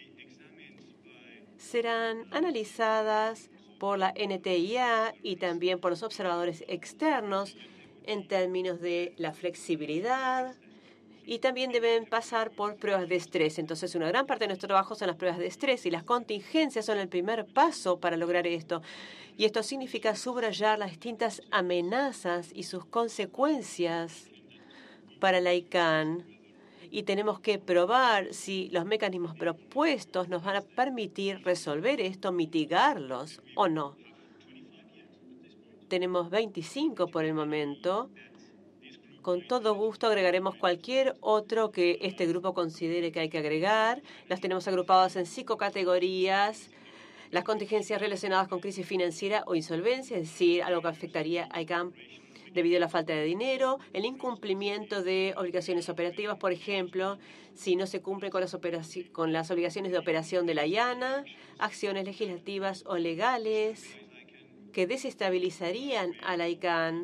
serán analizadas por la NTIA y también por los observadores externos en términos de la flexibilidad y también deben pasar por pruebas de estrés. Entonces, una gran parte de nuestro trabajo son las pruebas de estrés y las contingencias son el primer paso para lograr esto. Y esto significa subrayar las distintas amenazas y sus consecuencias para la ICANN. Y tenemos que probar si los mecanismos propuestos nos van a permitir resolver esto, mitigarlos o no. Tenemos 25 por el momento. Con todo gusto agregaremos cualquier otro que este grupo considere que hay que agregar. Las tenemos agrupadas en 5 categorías. Las contingencias relacionadas con crisis financiera o insolvencia, es decir, algo que afectaría a ICANN debido a la falta de dinero, el incumplimiento de obligaciones operativas, por ejemplo, si no se cumple con las obligaciones de operación de la IANA, acciones legislativas o legales que desestabilizarían a la ICANN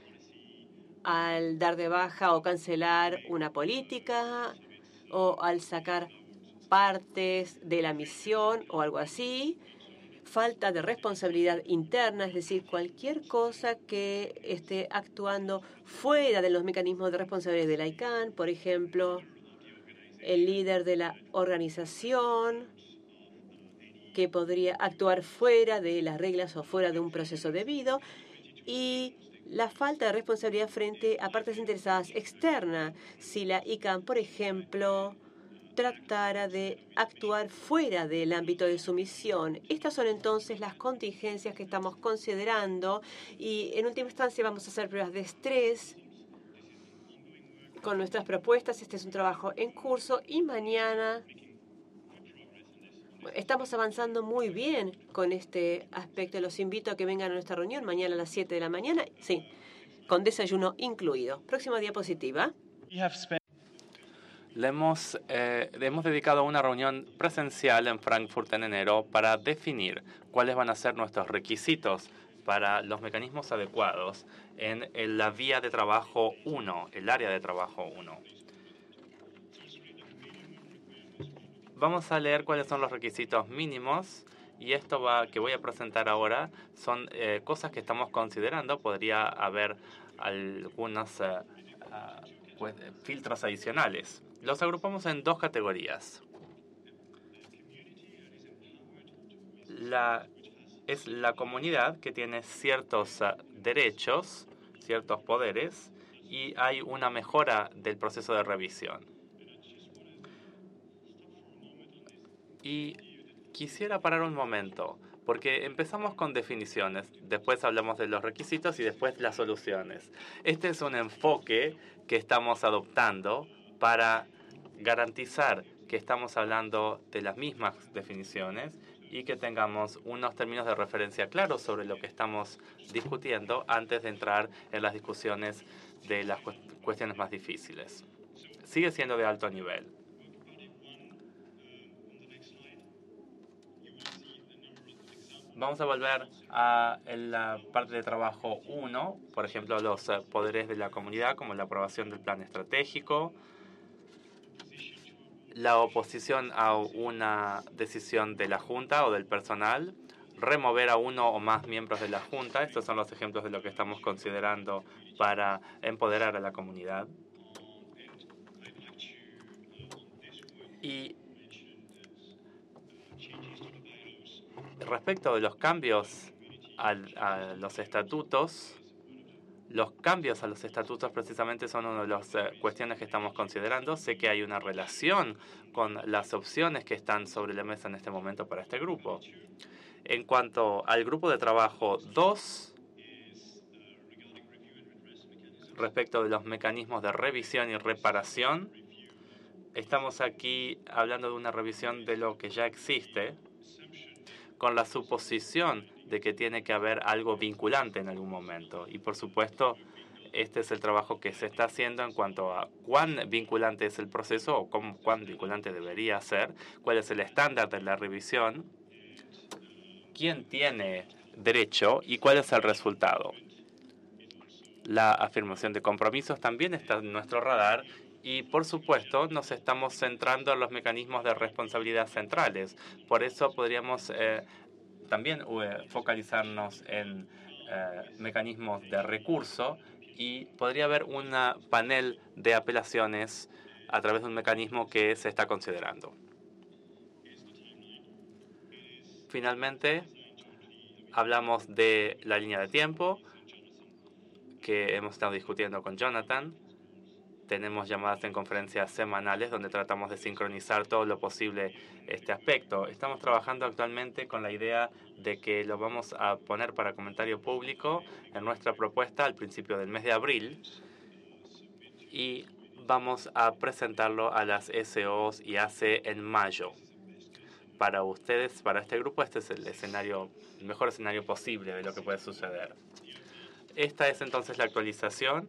al dar de baja o cancelar una política o al sacar partes de la misión o algo así. Falta de responsabilidad interna, es decir, cualquier cosa que esté actuando fuera de los mecanismos de responsabilidad de la ICANN, por ejemplo, el líder de la organización que podría actuar fuera de las reglas o fuera de un proceso debido, y la falta de responsabilidad frente a partes interesadas externas. Si la ICANN, por ejemplo, tratara de actuar fuera del ámbito de su misión. Estas son entonces las contingencias que estamos considerando y en última instancia vamos a hacer pruebas de estrés con nuestras propuestas. Este es un trabajo en curso y mañana estamos avanzando muy bien con este aspecto. Los invito a que vengan a nuestra reunión mañana a las 7 de la mañana. Sí, con desayuno incluido. Próxima diapositiva. Le hemos dedicado una reunión presencial en Frankfurt en enero para definir cuáles van a ser nuestros requisitos para los mecanismos adecuados en la vía de trabajo 1, el área de trabajo 1. Vamos a leer cuáles son los requisitos mínimos y esto que voy a presentar ahora son cosas que estamos considerando. Podría haber algunos filtros adicionales. Los agrupamos en 2 categorías. Es la comunidad que tiene ciertos derechos, ciertos poderes, y hay una mejora del proceso de revisión. Y quisiera parar un momento, porque empezamos con definiciones, después hablamos de los requisitos y después las soluciones. Este es un enfoque que estamos adoptando para garantizar que estamos hablando de las mismas definiciones y que tengamos unos términos de referencia claros sobre lo que estamos discutiendo antes de entrar en las discusiones de las cuestiones más difíciles. Sigue siendo de alto nivel. Vamos a volver a la parte de trabajo 1, por ejemplo, los poderes de la comunidad, como la aprobación del plan estratégico, la oposición a una decisión de la Junta o del personal, remover a uno o más miembros de la Junta. Estos son los ejemplos de lo que estamos considerando para empoderar a la comunidad. Y respecto de los cambios a los estatutos, precisamente son una de las cuestiones que estamos considerando. Sé que hay una relación con las opciones que están sobre la mesa en este momento para este grupo. En cuanto al grupo de trabajo 2, respecto de los mecanismos de revisión y reparación, estamos aquí hablando de una revisión de lo que ya existe, con la suposición de que tiene que haber algo vinculante en algún momento. Y por supuesto, este es el trabajo que se está haciendo en cuanto a cuán vinculante es el proceso o cuán vinculante debería ser, cuál es el estándar de la revisión, quién tiene derecho y cuál es el resultado. La afirmación de compromisos también está en nuestro radar y, por supuesto, nos estamos centrando en los mecanismos de responsabilidad centrales. Por eso podríamos también focalizarnos en mecanismos de recurso y podría haber un panel de apelaciones a través de un mecanismo que se está considerando. Finalmente, hablamos de la línea de tiempo que hemos estado discutiendo con Jonathan. Tenemos llamadas en conferencias semanales donde tratamos de sincronizar todo lo posible este aspecto. Estamos trabajando actualmente con la idea de que lo vamos a poner para comentario público en nuestra propuesta al principio del mes de abril y vamos a presentarlo a las SOs y AC en mayo. Para ustedes, para este grupo, este es el mejor escenario posible de lo que puede suceder. Esta es entonces la actualización.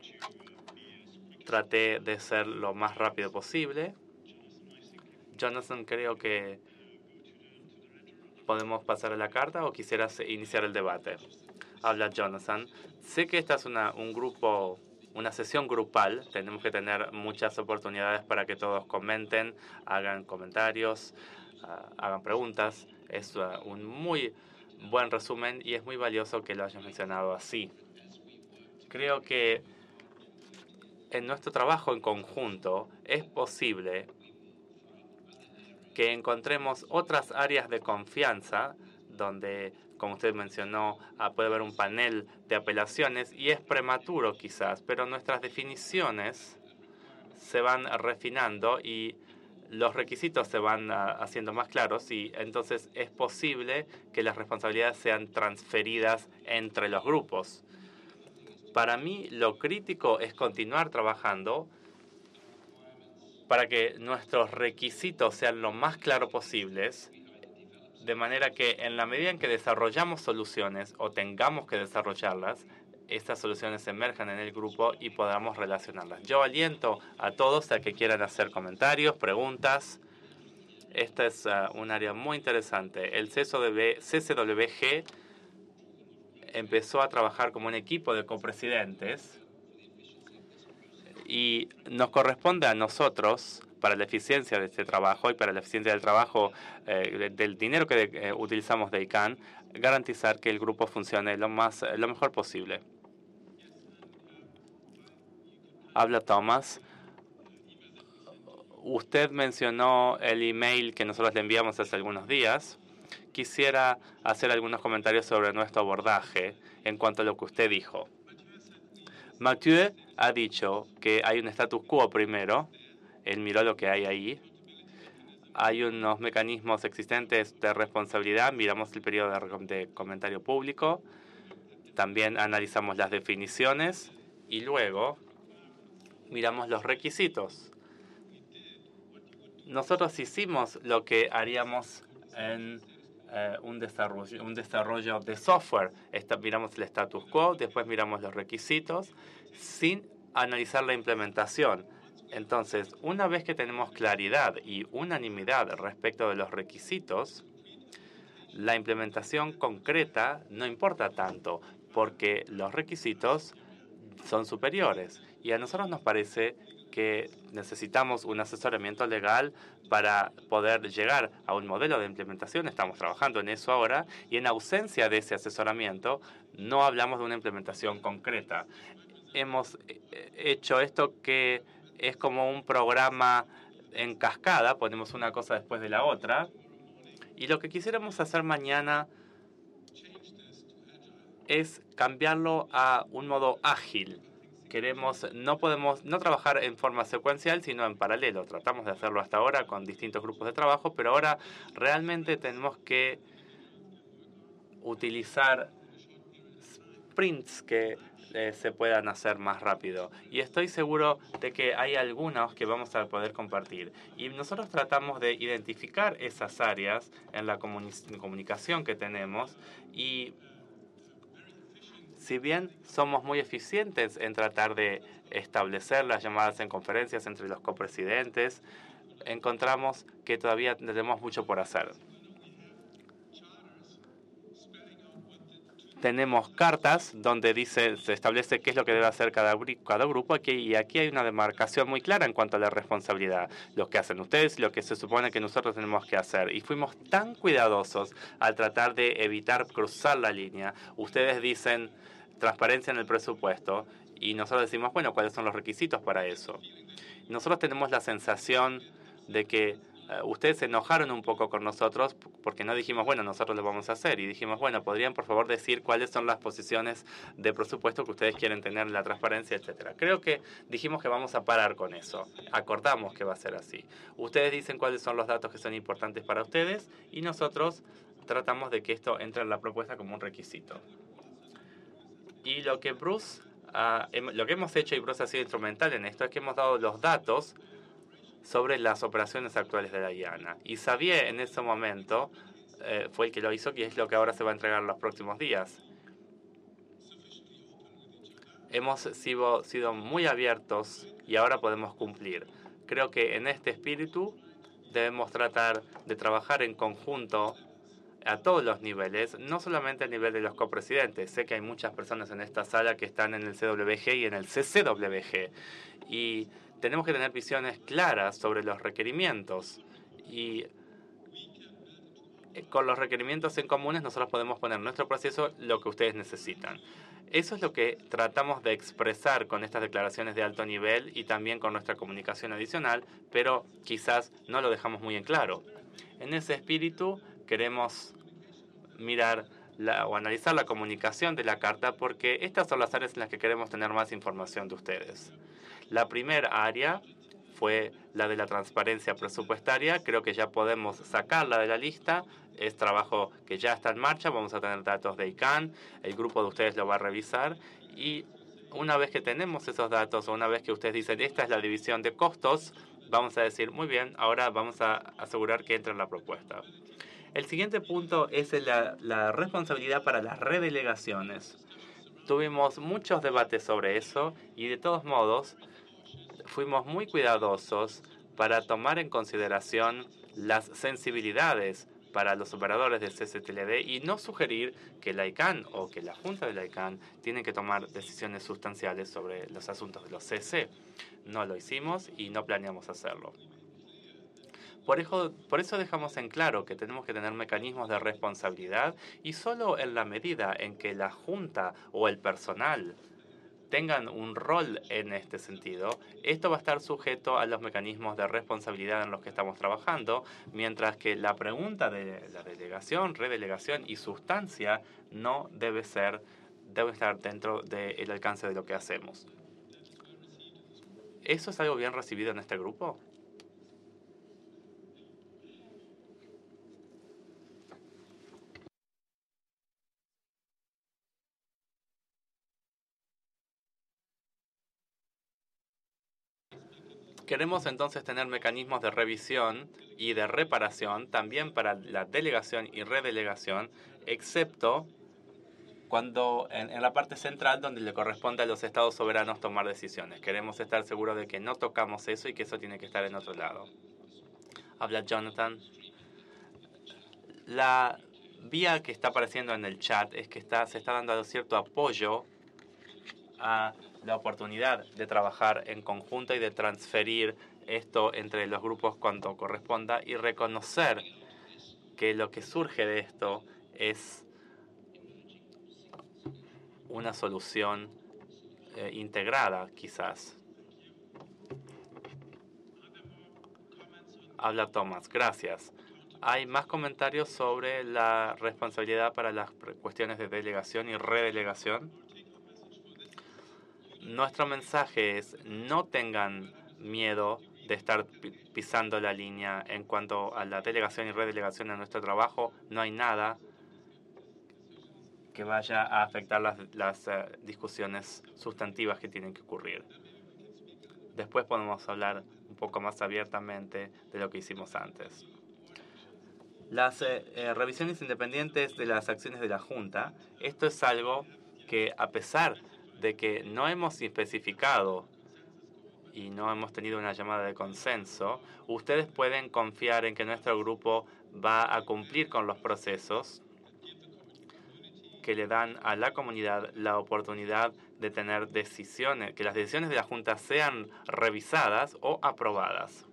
Traté de ser lo más rápido posible. Jonathan, creo que podemos pasar a la carta o quisieras iniciar el debate. Habla Jonathan. Sé que esta es una sesión grupal. Tenemos que tener muchas oportunidades para que todos comenten, hagan comentarios, hagan preguntas. Es un muy buen resumen y es muy valioso que lo hayas mencionado así. Creo que en nuestro trabajo en conjunto es posible que encontremos otras áreas de confianza donde, como usted mencionó, puede haber un panel de apelaciones y es prematuro quizás, pero nuestras definiciones se van refinando y los requisitos se van haciendo más claros y entonces es posible que las responsabilidades sean transferidas entre los grupos. Para mí, lo crítico es continuar trabajando para que nuestros requisitos sean lo más claros posibles, de manera que en la medida en que desarrollamos soluciones o tengamos que desarrollarlas, estas soluciones emerjan en el grupo y podamos relacionarlas. Yo aliento a todos a que quieran hacer comentarios, preguntas. Esta es un área muy interesante. El CCWG empezó a trabajar como un equipo de copresidentes y nos corresponde a nosotros, para la eficiencia de este trabajo y para la eficiencia del trabajo del dinero que utilizamos de ICANN, garantizar que el grupo funcione lo mejor posible. Habla Thomas. Usted mencionó el email que nosotros le enviamos hace algunos días. Quisiera hacer algunos comentarios sobre nuestro abordaje en cuanto a lo que usted dijo. Mathieu ha dicho que hay un status quo primero. Él miró lo que hay ahí. Hay unos mecanismos existentes de responsabilidad. Miramos el periodo de comentario público. También analizamos las definiciones y luego miramos los requisitos. Nosotros hicimos lo que haríamos en un desarrollo de software. Miramos el status quo, después miramos los requisitos, sin analizar la implementación. Entonces, una vez que tenemos claridad y unanimidad respecto de los requisitos, la implementación concreta no importa tanto, porque los requisitos son superiores. Y a nosotros nos parece que necesitamos un asesoramiento legal para poder llegar a un modelo de implementación. Estamos trabajando en eso ahora y en ausencia de ese asesoramiento no hablamos de una implementación concreta. Hemos hecho esto que es como un programa en cascada, ponemos una cosa después de la otra, y lo que quisiéramos hacer mañana es cambiarlo a un modo ágil. No podemos no trabajar en forma secuencial, sino en paralelo. Tratamos de hacerlo hasta ahora con distintos grupos de trabajo, pero ahora realmente tenemos que utilizar sprints que se puedan hacer más rápido. Y estoy seguro de que hay algunos que vamos a poder compartir. Y nosotros tratamos de identificar esas áreas en la comunicación que tenemos y si bien somos muy eficientes en tratar de establecer las llamadas en conferencias entre los copresidentes, encontramos que todavía tenemos mucho por hacer. Tenemos cartas donde se establece qué es lo que debe hacer cada grupo y aquí hay una demarcación muy clara en cuanto a la responsabilidad, lo que hacen ustedes y lo que se supone que nosotros tenemos que hacer. Y fuimos tan cuidadosos al tratar de evitar cruzar la línea. Ustedes dicen transparencia en el presupuesto y nosotros decimos, bueno, ¿cuáles son los requisitos para eso? Nosotros tenemos la sensación de que ustedes se enojaron un poco con nosotros porque no dijimos, bueno, nosotros lo vamos a hacer. Y dijimos, bueno, ¿podrían por favor decir cuáles son las posiciones de presupuesto que ustedes quieren tener en la transparencia, etcétera? Creo que dijimos que vamos a parar con eso. Acordamos que va a ser así. Ustedes dicen cuáles son los datos que son importantes para ustedes y nosotros tratamos de que esto entre en la propuesta como un requisito. Y lo que hemos hecho, y Bruce ha sido instrumental en esto, es que hemos dado los datos sobre las operaciones actuales de la IANA. Y Xavier en ese momento fue el que lo hizo, y es lo que ahora se va a entregar en los próximos días. Hemos sido muy abiertos y ahora podemos cumplir. Creo que en este espíritu debemos tratar de trabajar en conjunto a todos los niveles, no solamente a nivel de los copresidentes. Sé que hay muchas personas en esta sala que están en el CWG y en el CCWG. Y tenemos que tener visiones claras sobre los requerimientos. Y con los requerimientos en comunes nosotros podemos poner en nuestro proceso lo que ustedes necesitan. Eso es lo que tratamos de expresar con estas declaraciones de alto nivel y también con nuestra comunicación adicional, pero quizás no lo dejamos muy en claro. En ese espíritu queremos mirar o analizar la comunicación de la carta porque estas son las áreas en las que queremos tener más información de ustedes. La primera área fue la de la transparencia presupuestaria. Creo que ya podemos sacarla de la lista. Es trabajo que ya está en marcha. Vamos a tener datos de ICANN. El grupo de ustedes lo va a revisar. Y una vez que tenemos esos datos o una vez que ustedes dicen esta es la división de costos, vamos a decir, muy bien, ahora vamos a asegurar que entra en la propuesta. El siguiente punto es la responsabilidad para las redelegaciones. Tuvimos muchos debates sobre eso y de todos modos fuimos muy cuidadosos para tomar en consideración las sensibilidades para los operadores del CCTLD y no sugerir que la ICANN o que la Junta de la ICANN tienen que tomar decisiones sustanciales sobre los asuntos de los CC. No lo hicimos y no planeamos hacerlo. Por eso dejamos en claro que tenemos que tener mecanismos de responsabilidad y solo en la medida en que la Junta o el personal tengan un rol en este sentido, esto va a estar sujeto a los mecanismos de responsabilidad en los que estamos trabajando, mientras que la pregunta de la delegación, redelegación y sustancia no debe estar dentro del alcance de lo que hacemos. ¿Eso es algo bien recibido en este grupo? Queremos entonces tener mecanismos de revisión y de reparación también para la delegación y redelegación, excepto cuando en la parte central donde le corresponde a los estados soberanos tomar decisiones. Queremos estar seguros de que no tocamos eso y que eso tiene que estar en otro lado. Habla Jonathan. La vía que está apareciendo en el chat es que se está dando cierto apoyo a la oportunidad de trabajar en conjunto y de transferir esto entre los grupos cuando corresponda y reconocer que lo que surge de esto es una solución integrada, quizás. Habla Thomas, gracias. ¿Hay más comentarios sobre la responsabilidad para las cuestiones de delegación y redelegación? Nuestro mensaje es: no tengan miedo de estar pisando la línea en cuanto a la delegación y redelegación en nuestro trabajo. No hay nada que vaya a afectar las discusiones sustantivas que tienen que ocurrir. Después podemos hablar un poco más abiertamente de lo que hicimos antes. Las revisiones independientes de las acciones de la Junta, esto es algo que, a pesar de que no hemos especificado y no hemos tenido una llamada de consenso, ustedes pueden confiar en que nuestro grupo va a cumplir con los procesos que le dan a la comunidad la oportunidad de tener decisiones, que las decisiones de la Junta sean revisadas o aprobadas.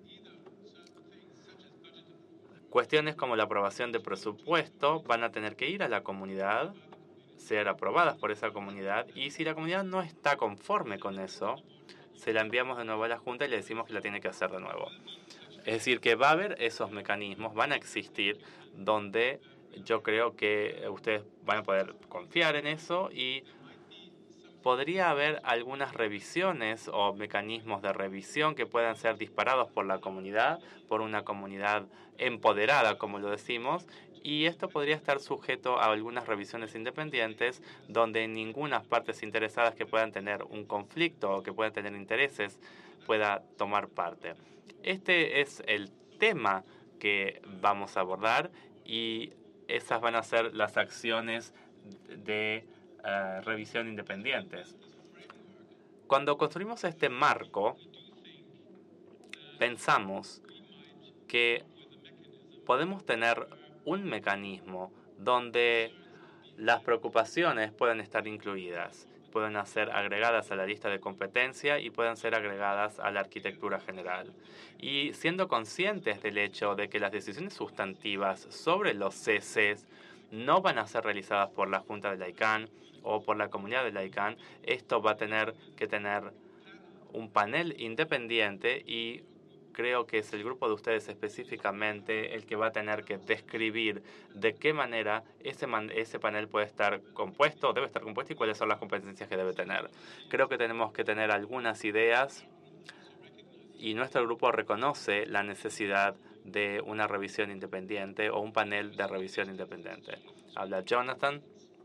Cuestiones como la aprobación de presupuesto van a tener que ir a la comunidad, ser aprobadas por esa comunidad, y si la comunidad no está conforme con eso, se la enviamos de nuevo a la Junta y le decimos que la tiene que hacer de nuevo. Es decir, que va a haber esos mecanismos, van a existir, donde yo creo que ustedes van a poder confiar en eso y podría haber algunas revisiones o mecanismos de revisión que puedan ser disparados por la comunidad, por una comunidad empoderada, como lo decimos, y esto podría estar sujeto a algunas revisiones independientes donde ninguna partes interesadas que puedan tener un conflicto o que puedan tener intereses pueda tomar parte. Este es el tema que vamos a abordar y esas van a ser las acciones de revisión independientes. Cuando construimos este marco, pensamos que podemos tener un mecanismo donde las preocupaciones pueden estar incluidas, pueden ser agregadas a la lista de competencia y pueden ser agregadas a la arquitectura general. Y siendo conscientes del hecho de que las decisiones sustantivas sobre los CCs no van a ser realizadas por la Junta de la ICANN o por la comunidad de la ICANN, esto va a tener que tener un panel independiente y creo que es el grupo de ustedes específicamente el que va a tener que describir de qué manera ese panel puede estar compuesto, debe estar compuesto y cuáles son las competencias que debe tener. Creo que tenemos que tener algunas ideas y nuestro grupo reconoce la necesidad de una revisión independiente o un panel de revisión independiente. Habla Jonathan.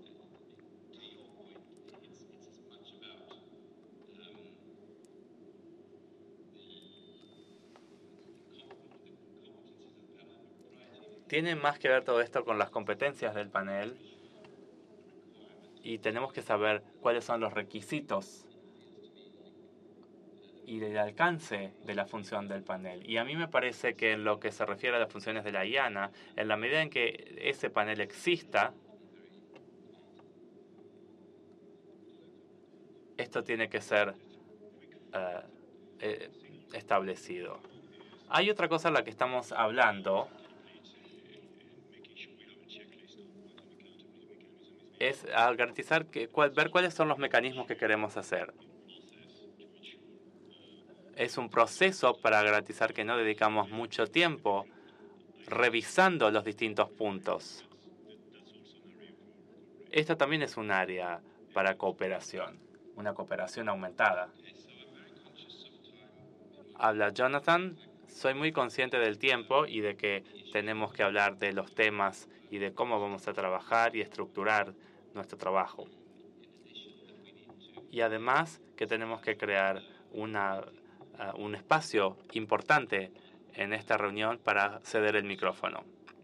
Tiene más que ver todo esto con las competencias del panel y tenemos que saber cuáles son los requisitos y el alcance de la función del panel. Y a mí me parece que en lo que se refiere a las funciones de la IANA, en la medida en que ese panel exista, esto tiene que ser establecido. Hay otra cosa en la que estamos hablando, es garantizar ver cuáles son los mecanismos que queremos hacer. Es un proceso para garantizar que no dedicamos mucho tiempo revisando los distintos puntos. Esto también es un área para cooperación, una cooperación aumentada. Habla Jonathan. Soy muy consciente del tiempo y de que tenemos que hablar de los temas y de cómo vamos a trabajar y estructurar nuestro trabajo. Y además que tenemos que crear un espacio importante en esta reunión para ceder el micrófono.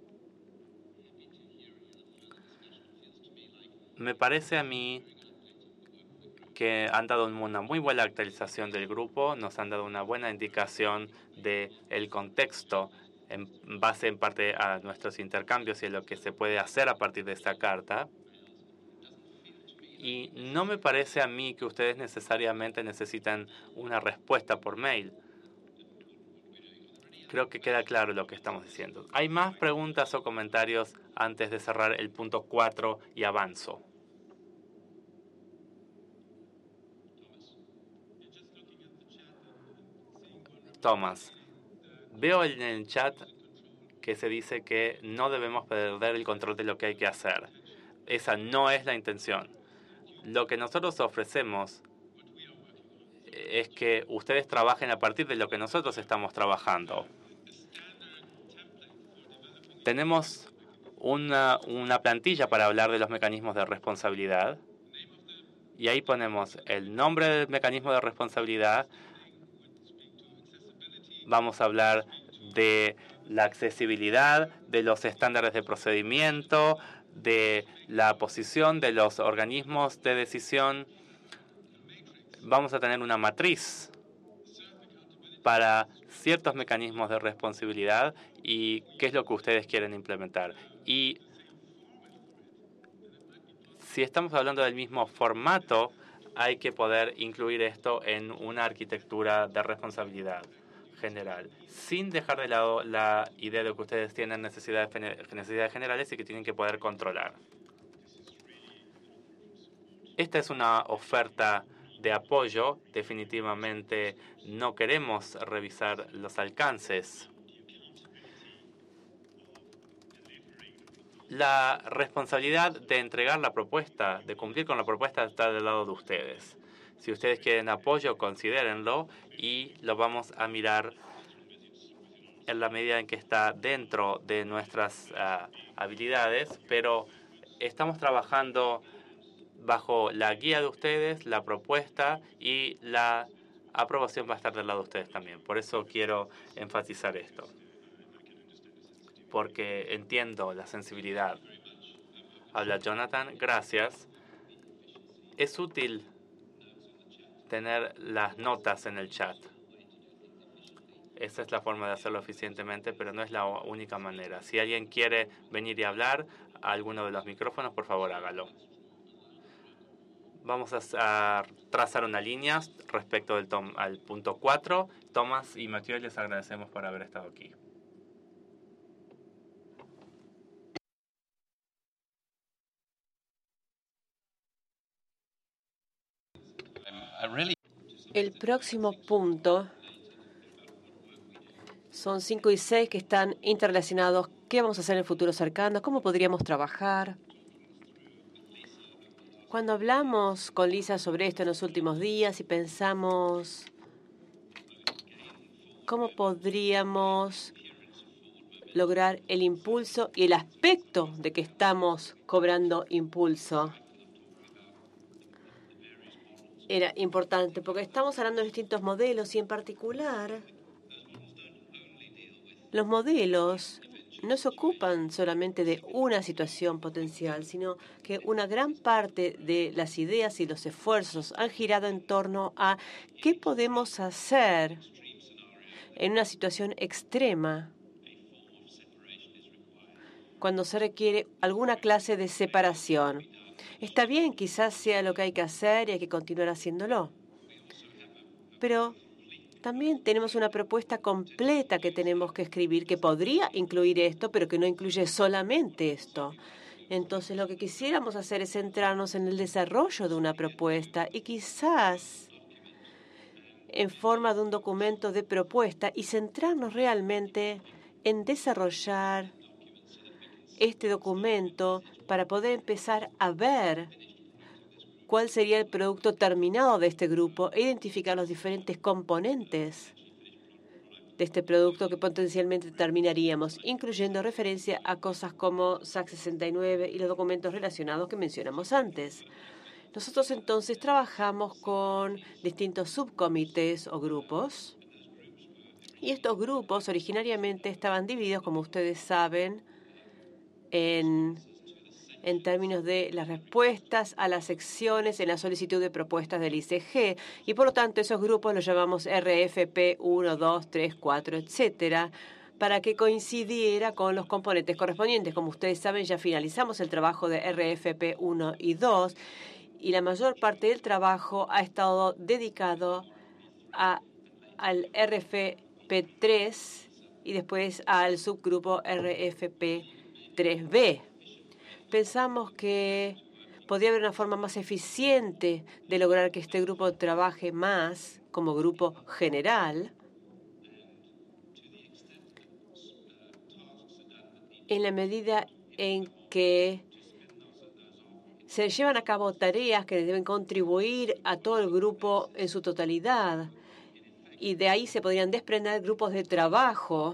Me parece a mí que han dado una muy buena actualización del grupo, nos han dado una buena indicación del contexto en base en parte a nuestros intercambios y a lo que se puede hacer a partir de esta carta. Y no me parece a mí que ustedes necesariamente necesitan una respuesta por mail. Creo que queda claro lo que estamos diciendo. ¿Hay más preguntas o comentarios antes de cerrar el punto 4 y avanzo? Tomás, veo en el chat que se dice que no debemos perder el control de lo que hay que hacer. Esa no es la intención. Lo que nosotros ofrecemos es que ustedes trabajen a partir de lo que nosotros estamos trabajando. Tenemos una plantilla para hablar de los mecanismos de responsabilidad y ahí ponemos el nombre del mecanismo de responsabilidad. Vamos a hablar de la accesibilidad, de los estándares de procedimiento, de la posición de los organismos de decisión. Vamos a tener una matriz para ciertos mecanismos de responsabilidad y qué es lo que ustedes quieren implementar. Y si estamos hablando del mismo formato, hay que poder incluir esto en una arquitectura de responsabilidad general, sin dejar de lado la idea de que ustedes tienen necesidades generales y que tienen que poder controlar. Esta es una oferta de apoyo. Definitivamente no queremos revisar los alcances. La responsabilidad de entregar la propuesta, de cumplir con la propuesta, está del lado de ustedes. Si ustedes quieren apoyo, considérenlo y lo vamos a mirar en la medida en que está dentro de nuestras habilidades, pero estamos trabajando bajo la guía de ustedes, la propuesta y la aprobación va a estar del lado de ustedes también. Por eso quiero enfatizar esto, porque entiendo la sensibilidad. Habla Jonathan, gracias. Es útil tener las notas en el chat. Esa es la forma de hacerlo eficientemente, pero no es la única manera. Si alguien quiere venir y hablar a alguno de los micrófonos, por favor, hágalo. Vamos a trazar una línea respecto al punto 4. Tomás y Mathieu, les agradecemos por haber estado aquí. El próximo punto son 5 y 6 que están interrelacionados. ¿Qué vamos a hacer en el futuro cercano? ¿Cómo podríamos trabajar? Cuando hablamos con Lisa sobre esto en los últimos días y pensamos cómo podríamos lograr el impulso y el aspecto de que estamos cobrando impulso, era importante porque estamos hablando de distintos modelos y en particular los modelos no se ocupan solamente de una situación potencial, sino que una gran parte de las ideas y los esfuerzos han girado en torno a qué podemos hacer en una situación extrema cuando se requiere alguna clase de separación. Está bien, quizás sea lo que hay que hacer y hay que continuar haciéndolo, pero también tenemos una propuesta completa que tenemos que escribir, que podría incluir esto, pero que no incluye solamente esto. Entonces, lo que quisiéramos hacer es centrarnos en el desarrollo de una propuesta y quizás en forma de un documento de propuesta y centrarnos realmente en desarrollar este documento para poder empezar a ver cuál sería el producto terminado de este grupo e identificar los diferentes componentes de este producto que potencialmente terminaríamos, incluyendo referencia a cosas como SAC 69 y los documentos relacionados que mencionamos antes. Nosotros entonces trabajamos con distintos subcomités o grupos y estos grupos originariamente estaban divididos, como ustedes saben, en términos de las respuestas a las secciones en la solicitud de propuestas del ICG. Y por lo tanto, esos grupos los llamamos RFP 1, 2, 3, 4, etcétera, para que coincidiera con los componentes correspondientes. Como ustedes saben, ya finalizamos el trabajo de RFP 1 y 2 y la mayor parte del trabajo ha estado dedicado al RFP 3 y después al subgrupo RFP 3B. Pensamos que podría haber una forma más eficiente de lograr que este grupo trabaje más como grupo general en la medida en que se llevan a cabo tareas que deben contribuir a todo el grupo en su totalidad. Y de ahí se podrían desprender grupos de trabajo.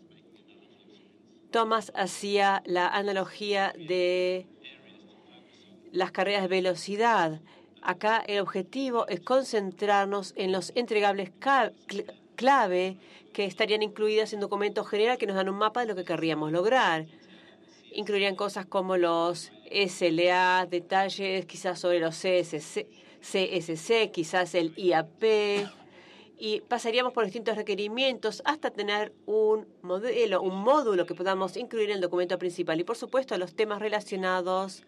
Thomas hacía la analogía de las carreras de velocidad. Acá el objetivo es concentrarnos en los entregables clave que estarían incluidas en documento general que nos dan un mapa de lo que querríamos lograr. Incluirían cosas como los SLA, detalles quizás sobre los CSC, quizás el IAP, y pasaríamos por distintos requerimientos hasta tener un modelo, un módulo que podamos incluir en el documento principal. Y, por supuesto, los temas relacionados,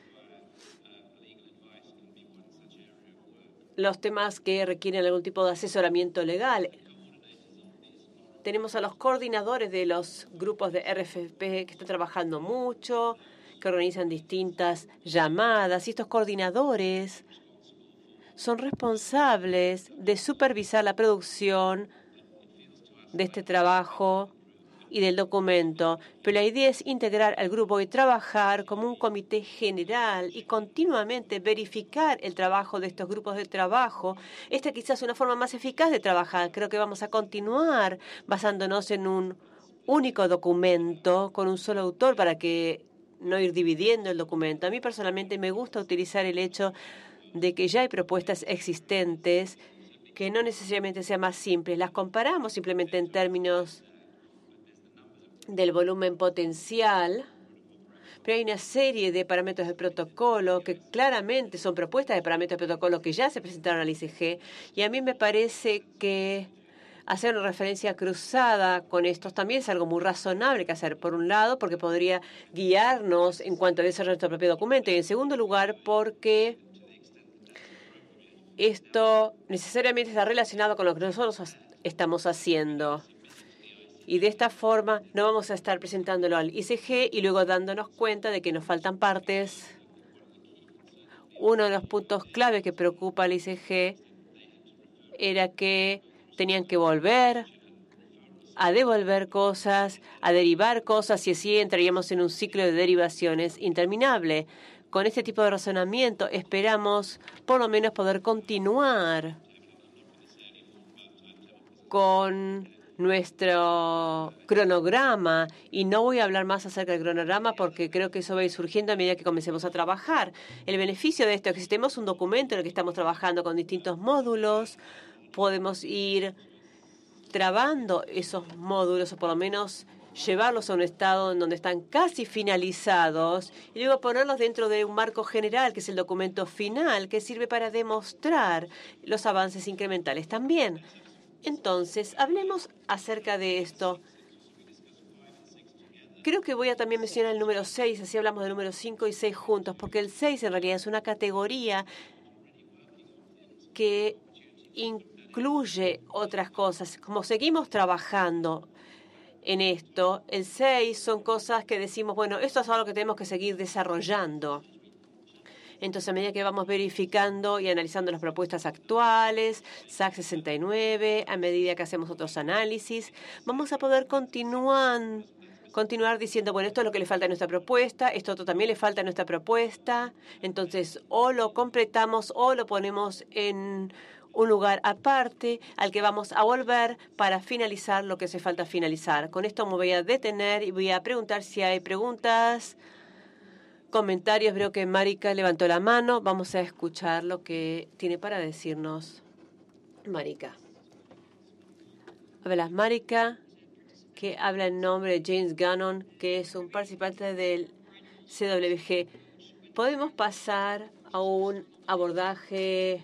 los temas que requieren algún tipo de asesoramiento legal. Tenemos a los coordinadores de los grupos de RFP que están trabajando mucho, que organizan distintas llamadas, y estos coordinadores son responsables de supervisar la producción de este trabajo y del documento. Pero la idea es integrar al grupo y trabajar como un comité general y continuamente verificar el trabajo de estos grupos de trabajo. Esta quizás es una forma más eficaz de trabajar. Creo que vamos a continuar basándonos en un único documento con un solo autor para que no ir dividiendo el documento. A mí personalmente me gusta utilizar el hecho de que ya hay propuestas existentes que no necesariamente sean más simples. Las comparamos simplemente en términos del volumen potencial, pero hay una serie de parámetros de protocolo que claramente son propuestas de parámetros de protocolo que ya se presentaron al ICG, y a mí me parece que hacer una referencia cruzada con estos también es algo muy razonable que hacer, por un lado, porque podría guiarnos en cuanto a desarrollar nuestro propio documento, y en segundo lugar, porque esto necesariamente está relacionado con lo que nosotros estamos haciendo. Y de esta forma no vamos a estar presentándolo al ICG y luego dándonos cuenta de que nos faltan partes. Uno de los puntos clave que preocupa al ICG era que tenían que volver a devolver cosas, a derivar cosas, y así entraríamos en un ciclo de derivaciones interminable. Con este tipo de razonamiento esperamos por lo menos poder continuar con nuestro cronograma, y no voy a hablar más acerca del cronograma porque creo que eso va a ir surgiendo a medida que comencemos a trabajar. El beneficio de esto es que si tenemos un documento en el que estamos trabajando con distintos módulos, podemos ir trabando esos módulos, o por lo menos llevarlos a un estado en donde están casi finalizados y luego ponerlos dentro de un marco general, que es el documento final, que sirve para demostrar los avances incrementales también. Entonces, hablemos acerca de esto. Creo que voy a también mencionar el número 6, así hablamos del número 5 y 6 juntos, porque el 6 en realidad es una categoría que incluye otras cosas. Como seguimos trabajando en esto, el 6 son cosas que decimos, bueno, esto es algo que tenemos que seguir desarrollando. Entonces, a medida que vamos verificando y analizando las propuestas actuales, SAC 69, a medida que hacemos otros análisis, vamos a poder continuar diciendo, bueno, esto es lo que le falta a nuestra propuesta, esto otro también le falta a nuestra propuesta. Entonces, o lo completamos o lo ponemos en un lugar aparte al que vamos a volver para finalizar lo que hace falta finalizar. Con esto me voy a detener y voy a preguntar si hay preguntas, comentarios. Veo que Marika levantó la mano. Vamos a escuchar lo que tiene para decirnos Marika. Habla Marika, que habla en nombre de James Gannon, que es un participante del CWG. Podemos pasar a un abordaje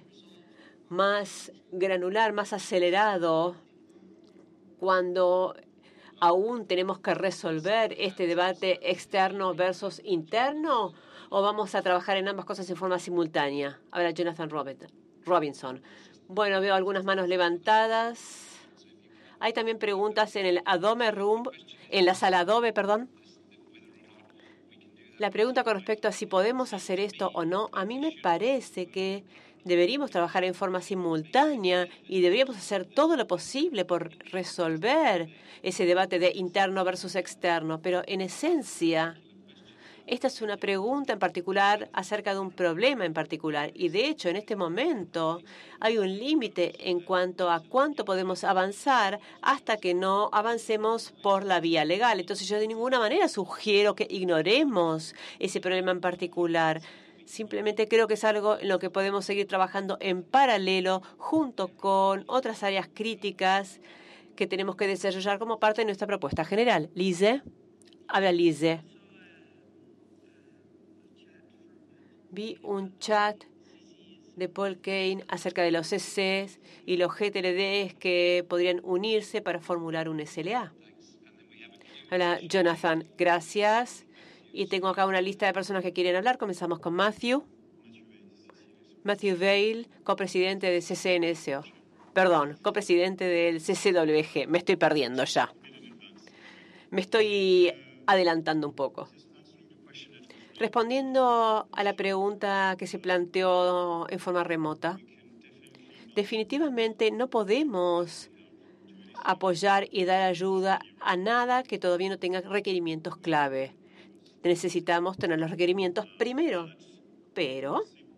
más granular, más acelerado, cuando ¿Aún tenemos que resolver este debate externo versus interno? ¿O vamos a trabajar en ambas cosas en forma simultánea? Ahora Jonathan Robinson. Bueno, veo algunas manos levantadas. Hay también preguntas en el Adobe Room, en la sala Adobe, perdón. La pregunta con respecto a si podemos hacer esto o no, a mí me parece que deberíamos trabajar en forma simultánea y deberíamos hacer todo lo posible por resolver ese debate de interno versus externo. Pero en esencia, esta es una pregunta en particular acerca de un problema en particular. Y de hecho, en este momento hay un límite en cuanto a cuánto podemos avanzar hasta que no avancemos por la vía legal. Entonces yo de ninguna manera sugiero que ignoremos ese problema en particular. Simplemente creo que es algo en lo que podemos seguir trabajando en paralelo junto con otras áreas críticas que tenemos que desarrollar como parte de nuestra propuesta general. Lise, habla Lise. Vi un chat de Paul Kane acerca de los CCs y los GTLDs que podrían unirse para formular un SLA. Hola, Jonathan, gracias. Y tengo acá una lista de personas que quieren hablar. Comenzamos con Matthew. Matthew Vail, copresidente de CCNSO. Perdón, copresidente del CCWG. Me estoy perdiendo ya. Me estoy adelantando un poco. Respondiendo a la pregunta que se planteó en forma remota, definitivamente no podemos apoyar y dar ayuda a nada que todavía no tenga requerimientos clave. Necesitamos tener los requerimientos primero, pero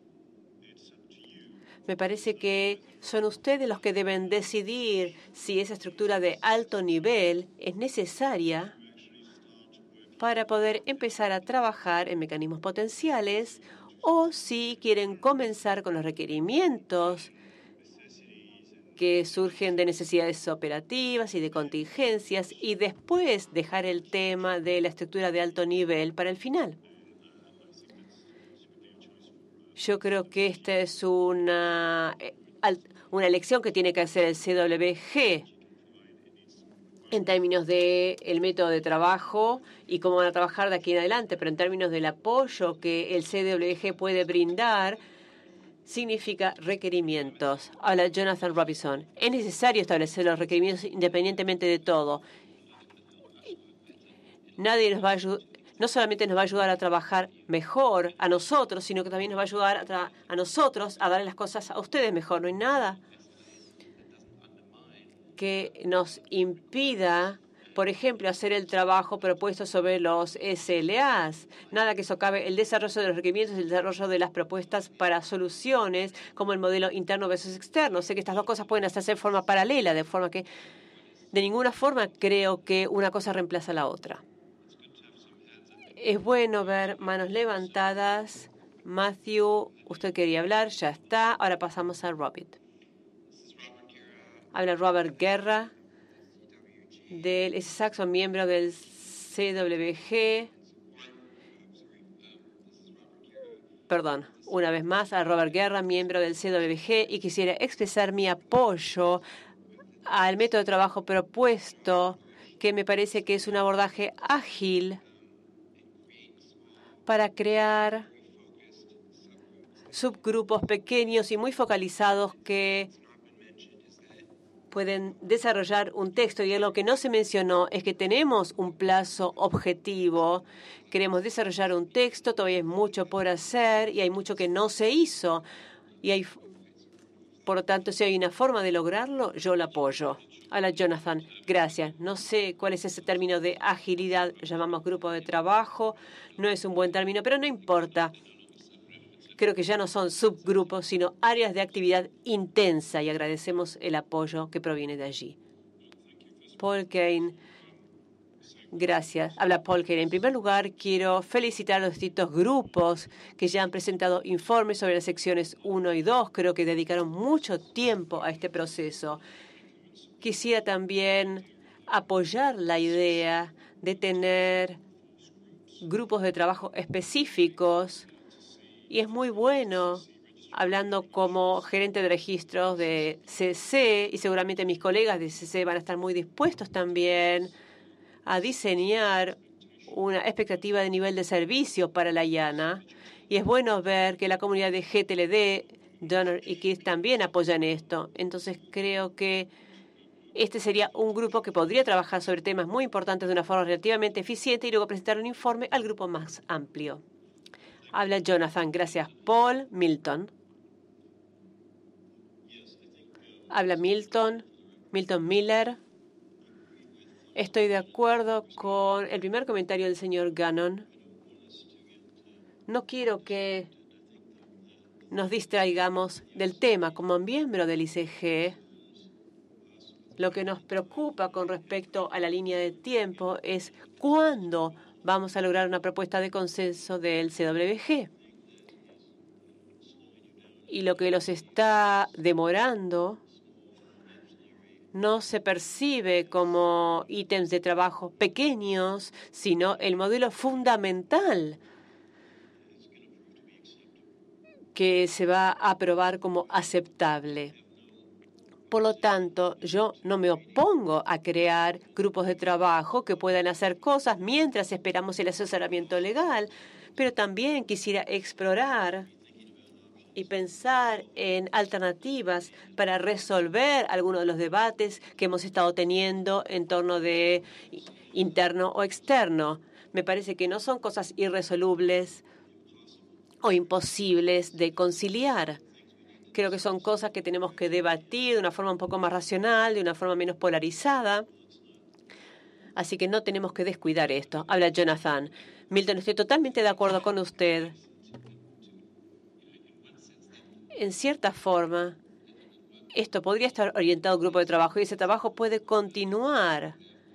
me parece que son ustedes los que deben decidir si esa estructura de alto nivel es necesaria para poder empezar a trabajar en mecanismos potenciales o si quieren comenzar con los requerimientos que surgen de necesidades operativas y de contingencias y después dejar el tema de la estructura de alto nivel para el final. Yo creo que esta es una elección que tiene que hacer el CWG en términos del método de trabajo y cómo van a trabajar de aquí en adelante, pero en términos del apoyo que el CWG puede brindar, significa requerimientos. Habla Jonathan Robinson. Es necesario establecer los requerimientos independientemente de todo. Nadie nos va a no solamente nos va a ayudar a trabajar mejor a nosotros, sino que también nos va a ayudar a nosotros a darle las cosas a ustedes mejor. No hay nada que nos impida, por ejemplo, hacer el trabajo propuesto sobre los SLAs. Nada que socave el desarrollo de los requerimientos y el desarrollo de las propuestas para soluciones, como el modelo interno versus externo. Sé que estas dos cosas pueden hacerse de forma paralela, de forma que de ninguna forma creo que una cosa reemplaza a la otra. Es bueno ver manos levantadas. Matthew, usted quería hablar, ya está. Ahora pasamos a Robert. Habla Robert Guerra, del Saxon, miembro del CWG. Perdón, una vez más a Robert Guerra, miembro del CWG, y quisiera expresar mi apoyo al método de trabajo propuesto, que me parece que es un abordaje ágil para crear subgrupos pequeños y muy focalizados que pueden desarrollar un texto. Y lo que no se mencionó es que tenemos un plazo objetivo. Queremos desarrollar un texto, todavía hay mucho por hacer y hay mucho que no se hizo. Por lo tanto, si hay una forma de lograrlo, yo la apoyo. Hola, Jonathan. Gracias. No sé cuál es ese término de agilidad. Lo llamamos grupo de trabajo. No es un buen término, pero no importa. Creo que ya no son subgrupos, sino áreas de actividad intensa y agradecemos el apoyo que proviene de allí. Paul Kane, gracias. Habla Paul Kane. En primer lugar, quiero felicitar a los distintos grupos que ya han presentado informes sobre las secciones 1 y 2. Creo que dedicaron mucho tiempo a este proceso. Quisiera también apoyar la idea de tener grupos de trabajo específicos. Y es muy bueno, hablando como gerente de registros de CC, y seguramente mis colegas de CC van a estar muy dispuestos también a diseñar una expectativa de nivel de servicio para la IANA. Y es bueno ver que la comunidad de GTLD, Donor y Keith también apoyan esto. Entonces creo que este sería un grupo que podría trabajar sobre temas muy importantes de una forma relativamente eficiente y luego presentar un informe al grupo más amplio. Habla Jonathan. Gracias, Paul. Milton. Habla Milton Miller. Estoy de acuerdo con el primer comentario del señor Gannon. No quiero que nos distraigamos del tema. Como miembro del ICG, lo que nos preocupa con respecto a la línea de tiempo es cuándo vamos a lograr una propuesta de consenso del CWG. Y lo que los está demorando no se percibe como ítems de trabajo pequeños, sino el modelo fundamental que se va a aprobar como aceptable. Por lo tanto, yo no me opongo a crear grupos de trabajo que puedan hacer cosas mientras esperamos el asesoramiento legal, pero también quisiera explorar y pensar en alternativas para resolver algunos de los debates que hemos estado teniendo en torno de interno o externo. Me parece que no son cosas irresolubles o imposibles de conciliar. Creo que son cosas que tenemos que debatir de una forma un poco más racional, de una forma menos polarizada. Así que no tenemos que descuidar esto. Habla Jonathan. Milton, estoy totalmente de acuerdo con usted. En cierta forma, esto podría estar orientado a un grupo de trabajo y ese trabajo puede continuar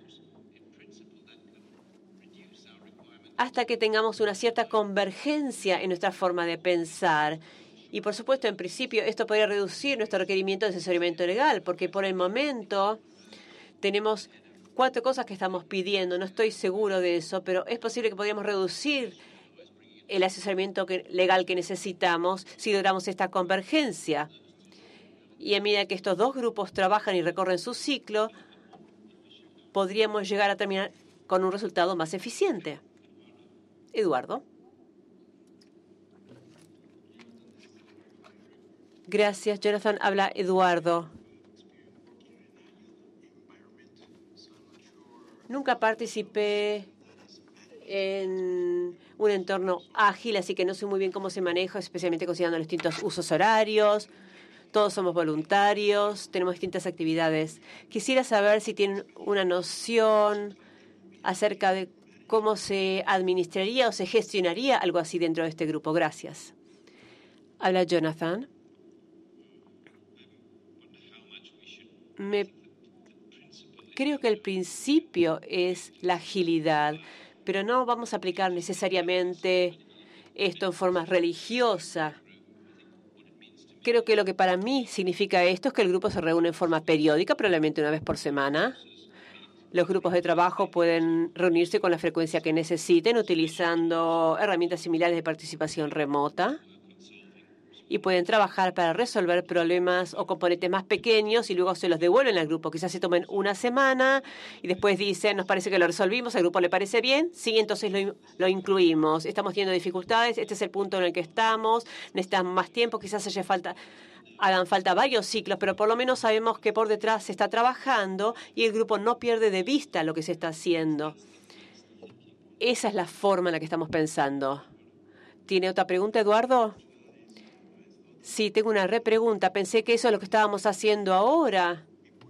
hasta que tengamos una cierta convergencia en nuestra forma de pensar. Y, por supuesto, en principio, esto podría reducir nuestro requerimiento de asesoramiento legal, porque por el momento tenemos 4 cosas que estamos pidiendo. No estoy seguro de eso, pero es posible que podríamos reducir el asesoramiento legal que necesitamos si logramos esta convergencia. Y a medida que estos 2 grupos trabajan y recorren su ciclo, podríamos llegar a terminar con un resultado más eficiente. Eduardo. Gracias, Jonathan. Habla Eduardo. Nunca participé en un entorno ágil, así que no sé muy bien cómo se maneja, especialmente considerando los distintos usos horarios. Todos somos voluntarios, tenemos distintas actividades. Quisiera saber si tienen una noción acerca de cómo se administraría o se gestionaría algo así dentro de este grupo. Gracias. Habla Jonathan. Creo que el principio es la agilidad, pero no vamos a aplicar necesariamente esto en forma religiosa. Creo que lo que para mí significa esto es que el grupo se reúne en forma periódica, probablemente una vez por semana. Los grupos de trabajo pueden reunirse con la frecuencia que necesiten, utilizando herramientas similares de participación remota. Y pueden trabajar para resolver problemas o componentes más pequeños y luego se los devuelven al grupo. Quizás se tomen una semana y después dicen, nos parece que lo resolvimos, al grupo le parece bien, sí, entonces lo incluimos. Estamos teniendo dificultades, este es el punto en el que estamos, necesitamos más tiempo, quizás hagan falta varios ciclos, pero por lo menos sabemos que por detrás se está trabajando y el grupo no pierde de vista lo que se está haciendo. Esa es la forma en la que estamos pensando. ¿Tiene otra pregunta, Eduardo? Sí, tengo una repregunta. Pensé que eso es lo que estábamos haciendo ahora.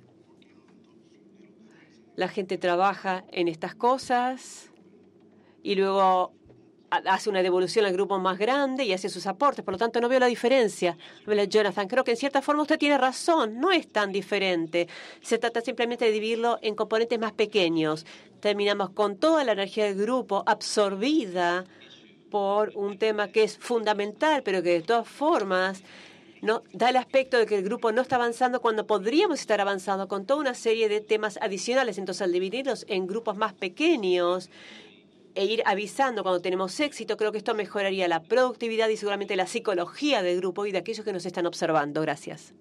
La gente trabaja en estas cosas y luego hace una devolución al grupo más grande y hace sus aportes. Por lo tanto, no veo la diferencia. Jonathan, creo que en cierta forma usted tiene razón. No es tan diferente. Se trata simplemente de dividirlo en componentes más pequeños. Terminamos con toda la energía del grupo absorbida por un tema que es fundamental, pero que de todas formas no da el aspecto de que el grupo no está avanzando cuando podríamos estar avanzando con toda una serie de temas adicionales. Entonces, al dividirlos en grupos más pequeños e ir avisando cuando tenemos éxito, creo que esto mejoraría la productividad y seguramente la psicología del grupo y de aquellos que nos están observando. Gracias.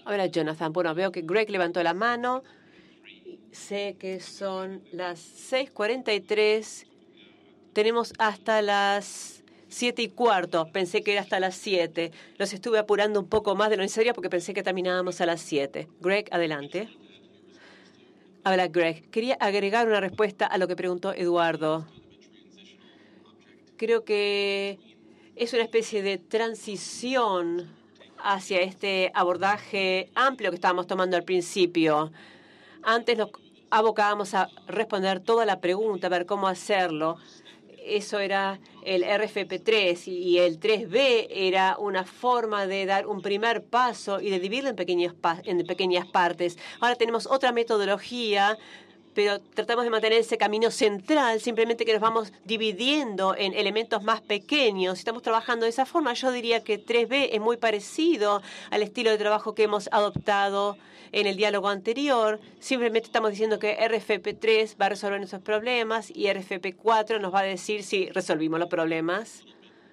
Ahora Jonathan. Bueno, veo que Greg levantó la mano. Sé que son las 6:43. Tenemos hasta las 7:15. Pensé que era hasta las 7. Los estuve apurando un poco más de lo necesario porque pensé que terminábamos a las 7. Greg, adelante. Habla Greg. Quería agregar una respuesta a lo que preguntó Eduardo. Creo que es una especie de transición hacia este abordaje amplio que estábamos tomando al principio. Antes nos abocábamos a responder toda la pregunta, a ver cómo hacerlo. Eso era el RFP3 y el 3B era una forma de dar un primer paso y de dividirlo en pequeñas partes. Ahora tenemos otra metodología, pero tratamos de mantener ese camino central, simplemente que nos vamos dividiendo en elementos más pequeños. Si estamos trabajando de esa forma, yo diría que 3B es muy parecido al estilo de trabajo que hemos adoptado en el diálogo anterior. Simplemente estamos diciendo que RFP3 va a resolver nuestros problemas y RFP4 nos va a decir si resolvimos los problemas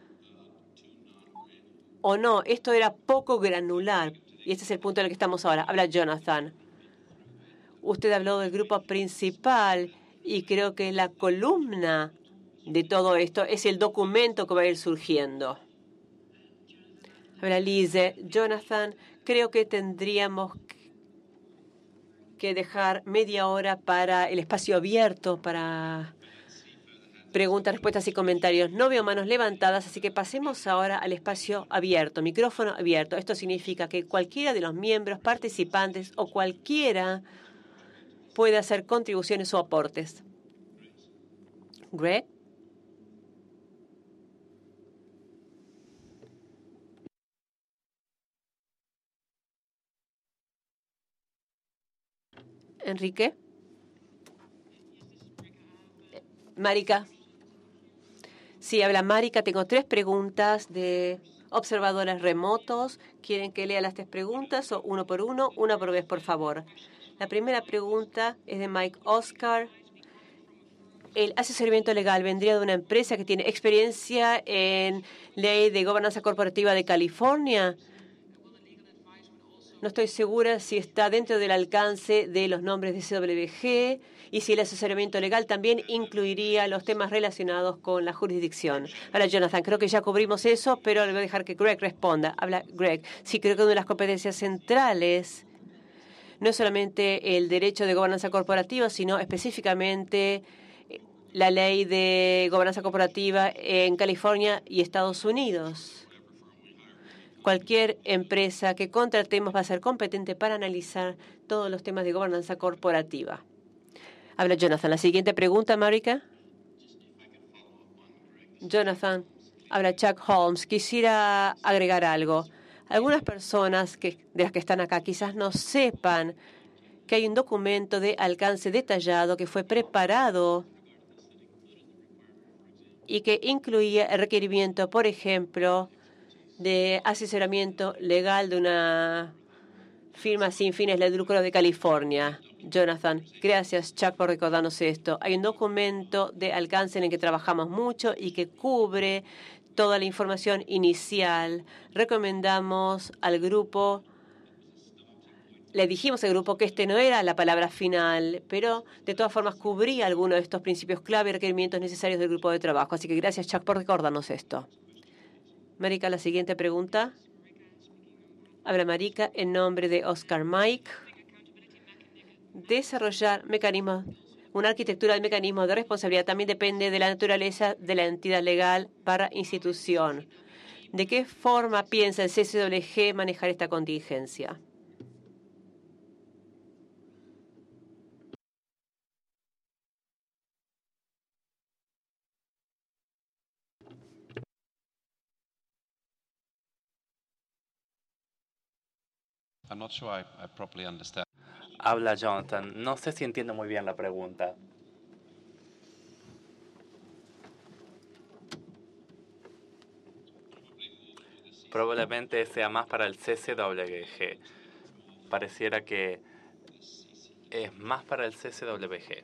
o no. Esto era poco granular y este es el punto en el que estamos ahora. Habla Jonathan. Usted habló del grupo principal y creo que la columna de todo esto es el documento que va a ir surgiendo. Habla Lise. Jonathan, creo que tendríamos que dejar media hora para el espacio abierto, para preguntas, respuestas y comentarios. No veo manos levantadas, así que pasemos ahora al espacio abierto, micrófono abierto. Esto significa que cualquiera de los miembros, participantes o cualquiera puede hacer contribuciones o aportes. Greg. Enrique. Marika. Sí, habla Marika. Tengo 3 preguntas de observadores remotos. ¿Quieren que lea las 3 preguntas o uno por uno? Una por vez, por favor. La primera pregunta es de Mike Oscar. El asesoramiento legal vendría de una empresa que tiene experiencia en ley de gobernanza corporativa de California. No estoy segura si está dentro del alcance de los nombres de CWG y si el asesoramiento legal también incluiría los temas relacionados con la jurisdicción. Ahora, Jonathan, creo que ya cubrimos eso, pero le voy a dejar que Greg responda. Habla Greg. Sí, creo que una de las competencias centrales no es solamente el derecho de gobernanza corporativa, sino específicamente la ley de gobernanza corporativa en California y Estados Unidos. Cualquier empresa que contratemos va a ser competente para analizar todos los temas de gobernanza corporativa. Habla Jonathan. La siguiente pregunta, Marika. Jonathan. Habla Chuck Holmes. Quisiera agregar algo. Algunas personas de las que están acá quizás no sepan que hay un documento de alcance detallado que fue preparado y que incluía el requerimiento, por ejemplo, de asesoramiento legal de una firma sin fines de lucro de California. Jonathan, gracias Chuck por recordarnos esto. Hay un documento de alcance en el que trabajamos mucho y que cubre toda la información inicial. Recomendamos al grupo, le dijimos al grupo que este no era la palabra final, pero de todas formas cubría algunos de estos principios clave y requerimientos necesarios del grupo de trabajo. Así que gracias Chuck por recordarnos esto. Marika, la siguiente pregunta. Habla Marika en nombre de Oscar Mike. Desarrollar mecanismos, una arquitectura de mecanismos de responsabilidad también depende de la naturaleza de la entidad legal para institución. ¿De qué forma piensa el CCWG manejar esta contingencia? I'm not sure I properly understand. Habla Jonathan. No sé si entiendo muy bien la pregunta. Probablemente sea más para el CCWG. Pareciera que es más para el CCWG.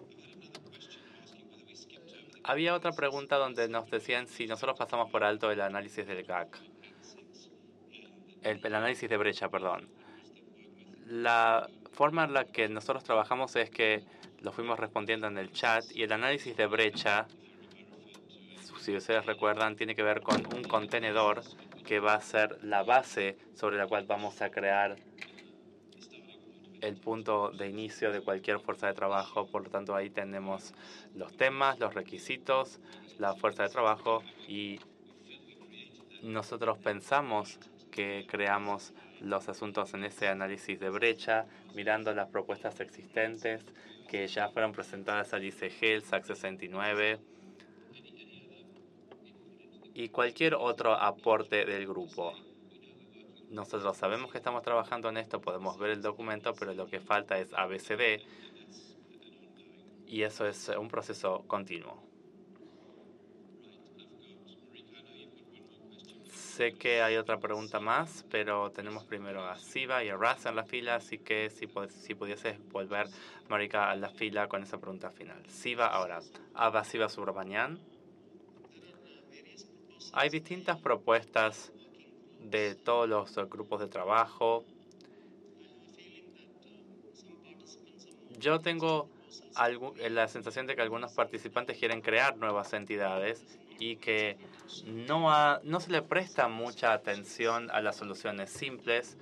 Había otra pregunta donde nos decían si nosotros pasamos por alto el análisis del GAC. El análisis de brecha, perdón. La forma en la que nosotros trabajamos es que lo fuimos respondiendo en el chat y el análisis de brecha, si ustedes recuerdan, tiene que ver con un contenedor que va a ser la base sobre la cual vamos a crear el punto de inicio de cualquier fuerza de trabajo. Por lo tanto, ahí tenemos los temas, los requisitos, la fuerza de trabajo, y nosotros pensamos que creamos los asuntos en ese análisis de brecha, mirando las propuestas existentes que ya fueron presentadas al ICG, el SAC 69 y cualquier otro aporte del grupo. Nosotros sabemos que estamos trabajando en esto, podemos ver el documento, pero lo que falta es ABCD, y eso es un proceso continuo. Sé que hay otra pregunta más, pero tenemos primero a Siva y a Raz en la fila, así que si pudieses volver, Marika, a la fila con esa pregunta final. Siva ahora. Ava Siva Subramanian. Hay distintas propuestas de todos los grupos de trabajo. Yo tengo la sensación de que algunos participantes quieren crear nuevas entidades y que no se le presta mucha atención a las soluciones simples.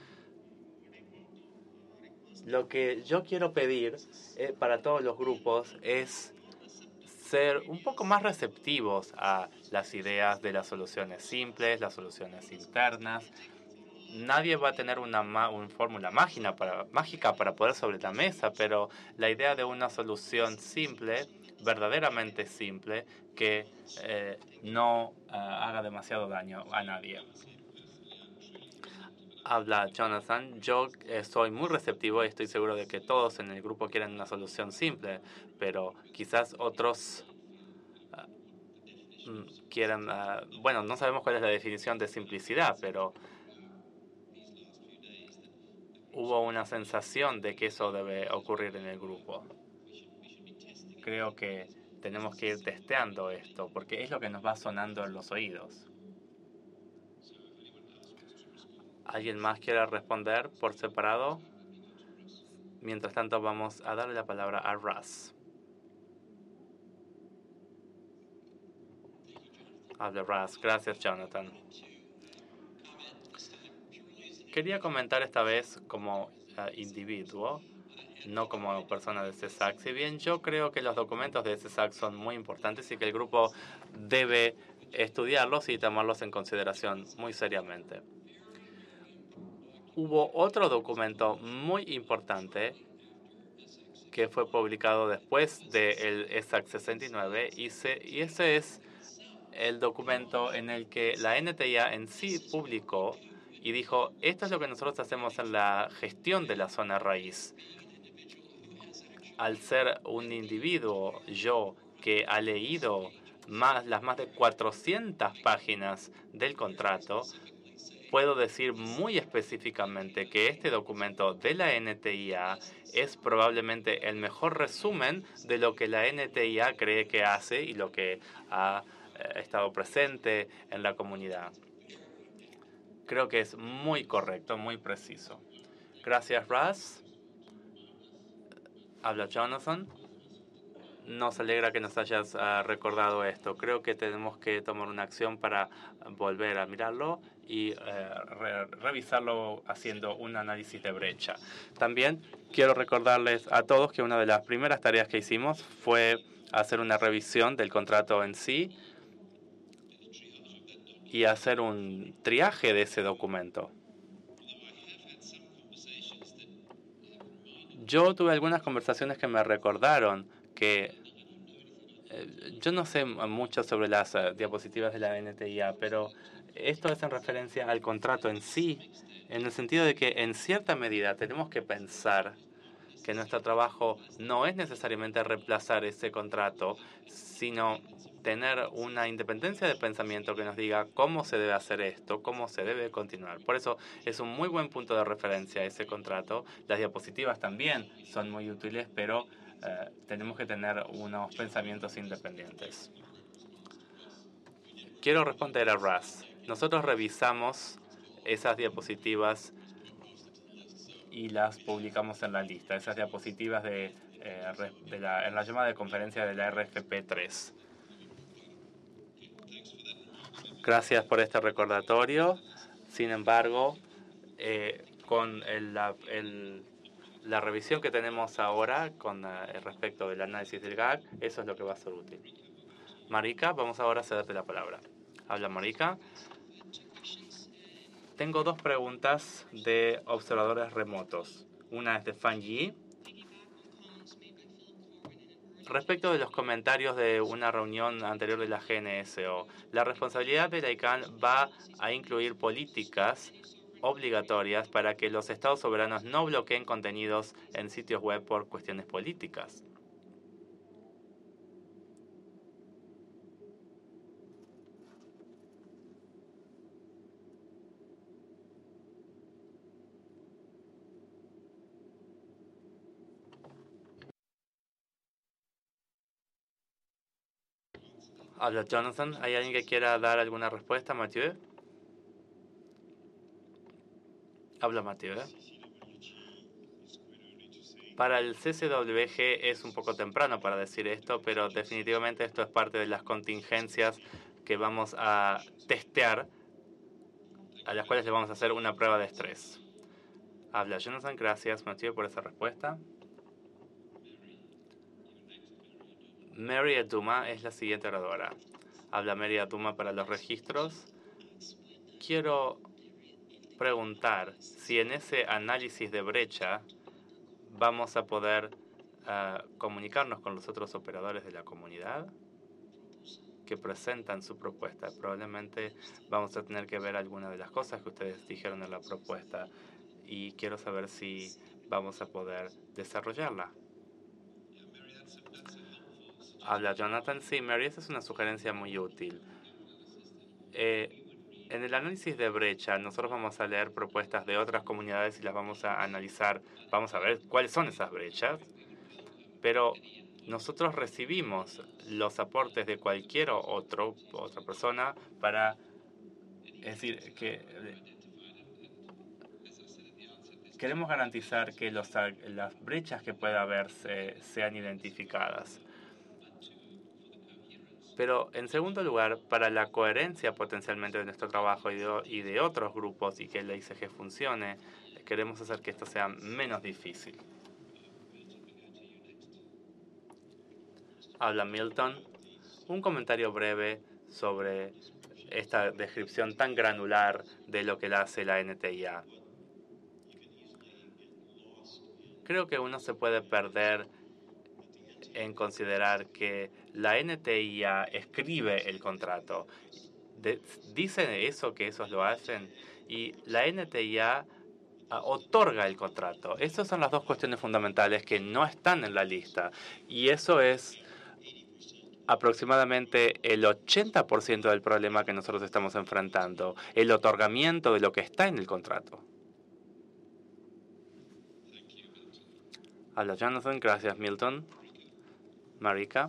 Lo que yo quiero pedir para todos los grupos es ser un poco más receptivos a las ideas de las soluciones simples, las soluciones internas. Nadie va a tener una fórmula mágica para poder sobre la mesa, pero la idea de una solución simple, verdaderamente simple, que no haga demasiado daño a nadie. Habla Jonathan. Yo soy muy receptivo y estoy seguro de que todos en el grupo quieren una solución simple, pero quizás otros quieren... bueno, no sabemos cuál es la definición de simplicidad, pero hubo una sensación de que eso debe ocurrir en el grupo. Creo que tenemos que ir testeando esto, porque es lo que nos va sonando en los oídos. ¿Alguien más quiere responder por separado? Mientras tanto, vamos a darle la palabra a Russ. Habla Russ. Gracias, Jonathan. Quería comentar esta vez como individuo, no como persona de CESAC. Si bien yo creo que los documentos de CESAC son muy importantes y que el grupo debe estudiarlos y tomarlos en consideración muy seriamente. Hubo otro documento muy importante que fue publicado después del ESAC 69 y ese es el documento en el que la NTIA en sí publicó y dijo, esto es lo que nosotros hacemos en la gestión de la zona raíz. Al ser un individuo, yo, que ha leído las más de 400 páginas del contrato, puedo decir muy específicamente que este documento de la NTIA es probablemente el mejor resumen de lo que la NTIA cree que hace y lo que ha estado presente en la comunidad. Creo que es muy correcto, muy preciso. Gracias, Russ. Habla Jonathan. Nos alegra que nos hayas recordado esto. Creo que tenemos que tomar una acción para volver a mirarlo y revisarlo haciendo un análisis de brecha. También quiero recordarles a todos que una de las primeras tareas que hicimos fue hacer una revisión del contrato en sí y hacer un triaje de ese documento. Yo tuve algunas conversaciones que me recordaron que yo no sé mucho sobre las diapositivas de la NTIA, pero esto es en referencia al contrato en sí, en el sentido de que en cierta medida tenemos que pensar que nuestro trabajo no es necesariamente reemplazar ese contrato, sino tener una independencia de pensamiento que nos diga cómo se debe hacer esto, cómo se debe continuar. Por eso es un muy buen punto de referencia ese contrato. Las diapositivas también son muy útiles, pero tenemos que tener unos pensamientos independientes. Quiero responder a Russ. Nosotros revisamos esas diapositivas y las publicamos en la lista. Esas diapositivas en la llamada de conferencia de la RFP3. Gracias por este recordatorio. Sin embargo, con la revisión que tenemos ahora con respecto del análisis del GAC, eso es lo que va a ser útil. Marika, vamos ahora a cederte la palabra. Habla Marika. Tengo dos preguntas de observadores remotos. Una es de Fan Yi. Respecto de los comentarios de una reunión anterior de la GNSO, la responsabilidad de la ICANN va a incluir políticas obligatorias para que los estados soberanos no bloqueen contenidos en sitios web por cuestiones políticas. Habla Jonathan. ¿Hay alguien que quiera dar alguna respuesta, Mathieu? Habla Mathieu. Para el CCWG es un poco temprano para decir esto, pero definitivamente esto es parte de las contingencias que vamos a testear, a las cuales le vamos a hacer una prueba de estrés. Habla Jonathan. Gracias, Mathieu, por esa respuesta. Mary Atuma es la siguiente oradora. Habla Mary Atuma para los registros. Quiero preguntar si en ese análisis de brecha vamos a poder comunicarnos con los otros operadores de la comunidad que presentan su propuesta. Probablemente vamos a tener que ver algunas de las cosas que ustedes dijeron en la propuesta y quiero saber si vamos a poder desarrollarla. Habla Jonathan. Sí, Mary, esa es una sugerencia muy útil. En el análisis de brecha, nosotros vamos a leer propuestas de otras comunidades y las vamos a analizar. Vamos a ver cuáles son esas brechas. Pero nosotros recibimos los aportes de cualquier otra persona para, es decir, que queremos garantizar que las brechas que pueda haber sean identificadas. Pero, en segundo lugar, para la coherencia potencialmente de nuestro trabajo y de otros grupos y que la ICG funcione, queremos hacer que esto sea menos difícil. Habla Milton. Un comentario breve sobre esta descripción tan granular de lo que hace la NTIA. Creo que uno se puede perder en considerar que la NTIA escribe el contrato. Dicen eso, que esos lo hacen, y la NTIA otorga el contrato. Esas son las dos cuestiones fundamentales que no están en la lista. Y eso es aproximadamente el 80% del problema que nosotros estamos enfrentando, el otorgamiento de lo que está en el contrato. Habla Jonathan. Gracias, Milton. Marika.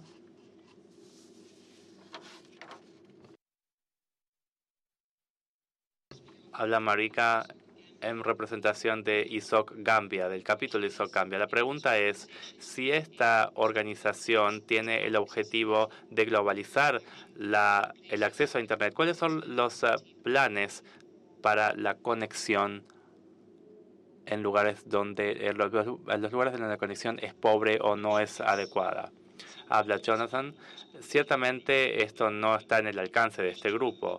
Habla Marika en representación de ISOC Gambia, del capítulo ISOC Gambia. La pregunta es si esta organización tiene el objetivo de globalizar el acceso a Internet. ¿Cuáles son los planes para la conexión en lugares donde los lugares donde la conexión es pobre o no es adecuada? Habla Jonathan. Ciertamente esto no está en el alcance de este grupo.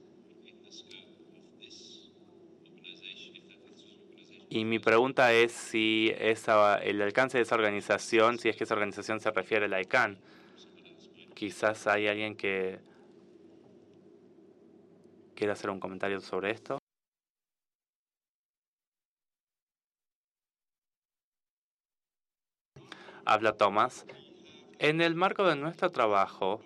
Y mi pregunta es si el alcance de esa organización, si es que esa organización se refiere a la ICANN. Quizás hay alguien que quiera hacer un comentario sobre esto. Habla Thomas. En el marco de nuestro trabajo,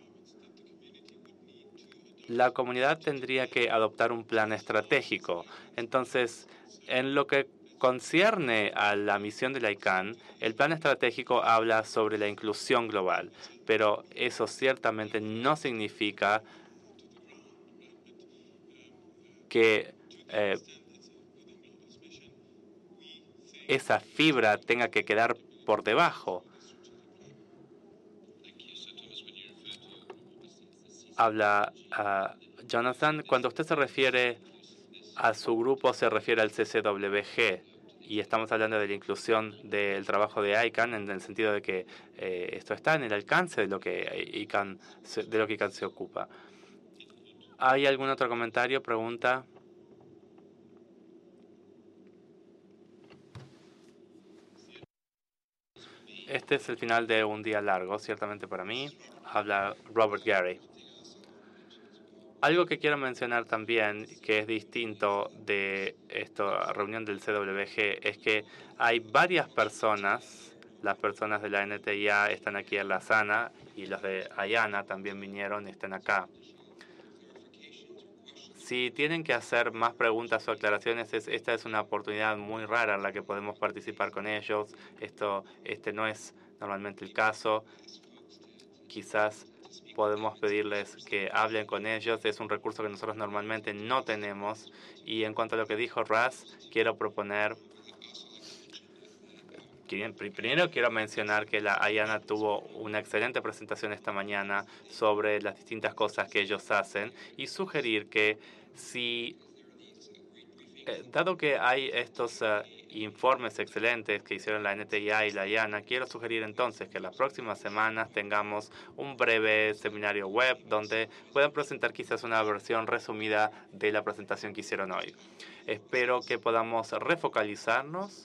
la comunidad tendría que adoptar un plan estratégico. Entonces, en lo que concierne a la misión de la ICANN, el plan estratégico habla sobre la inclusión global, pero eso ciertamente no significa que esa fibra tenga que quedar por debajo. Habla Jonathan. Cuando usted se refiere a su grupo, se refiere al CCWG. Y estamos hablando de la inclusión del trabajo de ICANN en el sentido de que esto está en el alcance de lo que ICANN se ocupa. ¿Hay algún otro comentario? Pregunta. Este es el final de un día largo, ciertamente para mí. Habla Robert Gary. Algo que quiero mencionar también, que es distinto de esta reunión del CWG, es que hay varias personas, las personas de la NTIA están aquí en La Sana y los de IANA también vinieron y están acá. Si tienen que hacer más preguntas o aclaraciones, esta es una oportunidad muy rara en la que podemos participar con ellos. Este no es normalmente el caso. Quizás podemos pedirles que hablen con ellos. Es un recurso que nosotros normalmente no tenemos. Y en cuanto a lo que dijo Raz, quiero proponer... Primero quiero mencionar que la IANA tuvo una excelente presentación esta mañana sobre las distintas cosas que ellos hacen y sugerir que si, dado que hay estos informes excelentes que hicieron la NTIA y la IANA, quiero sugerir entonces que las próximas semanas tengamos un breve seminario web donde puedan presentar quizás una versión resumida de la presentación que hicieron hoy. Espero que podamos refocalizarnos.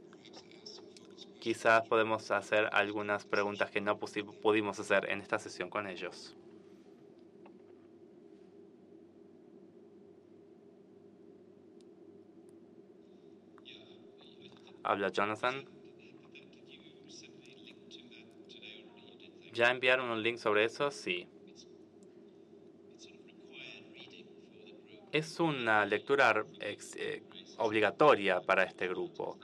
Quizás podemos hacer algunas preguntas que no pudimos hacer en esta sesión con ellos. Habla Jonathan. ¿Ya enviaron un link sobre eso? Sí. Es una lectura obligatoria para este grupo.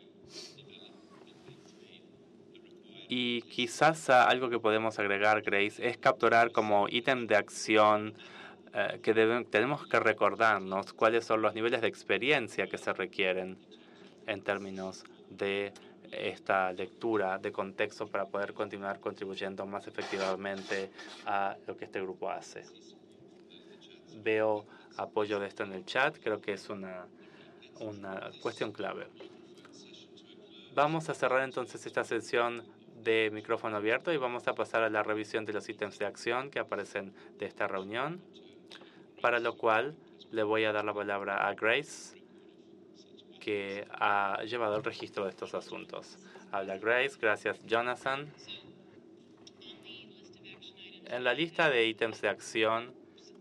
Y quizás algo que podemos agregar, Grace, es capturar como ítem de acción que tenemos que recordarnos cuáles son los niveles de experiencia que se requieren en términos de esta lectura de contexto para poder continuar contribuyendo más efectivamente a lo que este grupo hace. Veo apoyo de esto en el chat, creo que es una cuestión clave. Vamos a cerrar entonces esta sesión de micrófono abierto y vamos a pasar a la revisión de los ítems de acción que aparecen de esta reunión, para lo cual le voy a dar la palabra a Grace, que ha llevado el registro de estos asuntos. Habla Grace. Gracias, Jonathan. En la lista de ítems de acción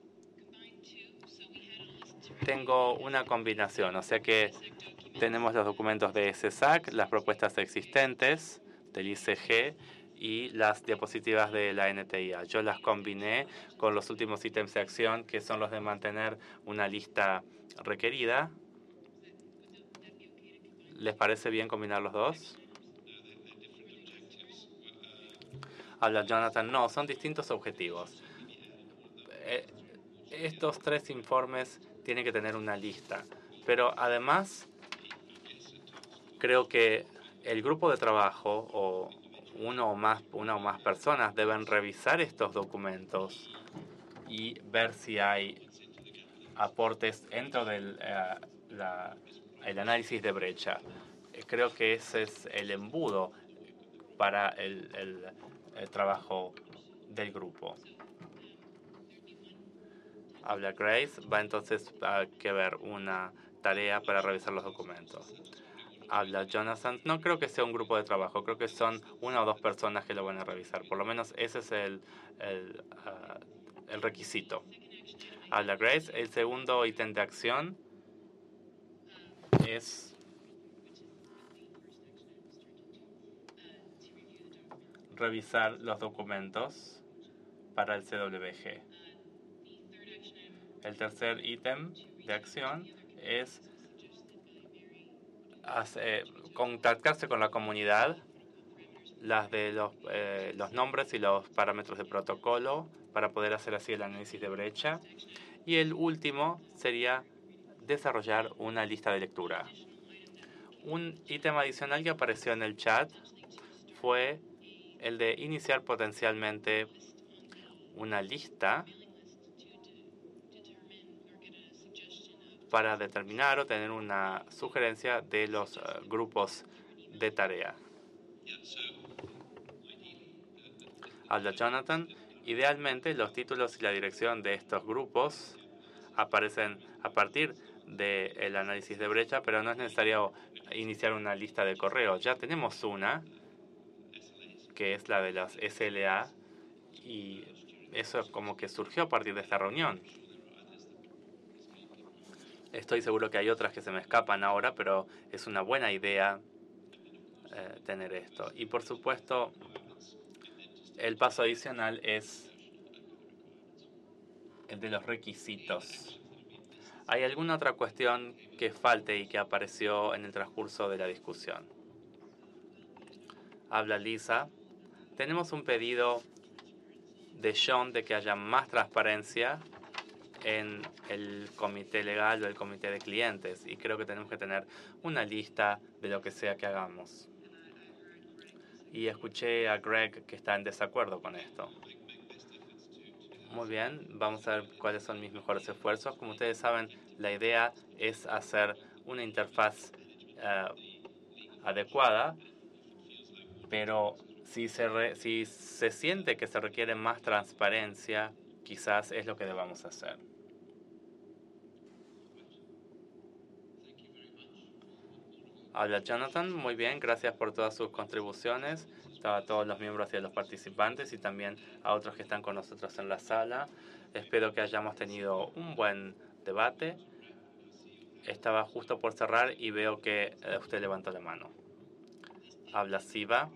tengo una combinación, o sea que tenemos los documentos de SSAC, las propuestas existentes del ICG y las diapositivas de la NTIA. Yo las combiné con los últimos ítems de acción, que son los de mantener una lista requerida. ¿Les parece bien combinar los dos? Habla Jonathan. No, son distintos objetivos. Estos tres informes tienen que tener una lista, pero además creo que el grupo de trabajo o una o más personas deben revisar estos documentos y ver si hay aportes dentro del el análisis de brecha. Creo que ese es el embudo para el trabajo del grupo. Habla Grace. Va entonces a que ver una tarea para revisar los documentos. Habla Jonathan. No creo que sea un grupo de trabajo, creo que son una o dos personas que lo van a revisar. Por lo menos ese es el requisito. Habla Grace. El segundo ítem de acción es revisar los documentos para el CWG. El tercer ítem de acción es contactarse con la comunidad, las de los nombres y los parámetros de protocolo para poder hacer así el análisis de brecha. Y el último sería desarrollar una lista de lectura. Un ítem adicional que apareció en el chat fue el de iniciar potencialmente una lista para determinar o tener una sugerencia de los grupos de tarea. Habla Jonathan. Idealmente, los títulos y la dirección de estos grupos aparecen a partir del análisis de brecha, pero no es necesario iniciar una lista de correos. Ya tenemos una, que es la de las SLA, y eso es como que surgió a partir de esta reunión. Estoy seguro que hay otras que se me escapan ahora, pero es una buena idea tener esto. Y por supuesto, el paso adicional es el de los requisitos. ¿Hay alguna otra cuestión que falte y que apareció en el transcurso de la discusión? Habla Lisa. Tenemos un pedido de John de que haya más transparencia en el comité legal o el comité de clientes, y creo que tenemos que tener una lista de lo que sea que hagamos. Y escuché a Greg que está en desacuerdo con esto. Muy bien, vamos a ver cuáles son mis mejores esfuerzos. Como ustedes saben, la idea es hacer una interfaz adecuada, pero si se siente que se requiere más transparencia, quizás es lo que debamos hacer. Habla Jonathan. Muy bien, gracias por todas sus contribuciones. A todos los miembros y a los participantes y también a otros que están con nosotros en la sala. Espero que hayamos tenido un buen debate. Estaba justo por cerrar y veo que usted levantó la mano. Habla Siva.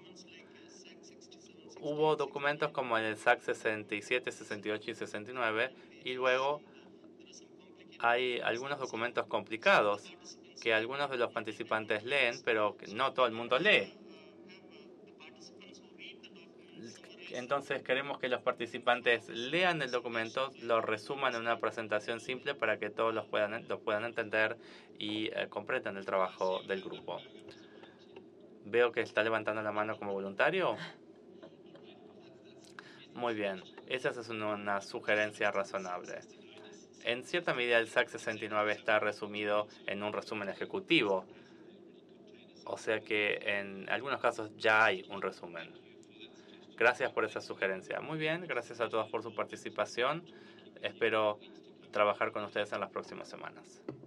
Hubo documentos como en el SAC 67, 68 y 69, y luego hay algunos documentos complicados que algunos de los participantes leen, pero que no todo el mundo lee. Entonces queremos que los participantes lean el documento, lo resuman en una presentación simple para que todos lo puedan entender y comprendan el trabajo del grupo. Veo que está levantando la mano como voluntario. Muy bien, esa es una sugerencia razonable. En cierta medida el SAC 69 está resumido en un resumen ejecutivo, o sea que en algunos casos ya hay un resumen. Gracias por esa sugerencia. Muy bien, gracias a todos por su participación. Espero trabajar con ustedes en las próximas semanas.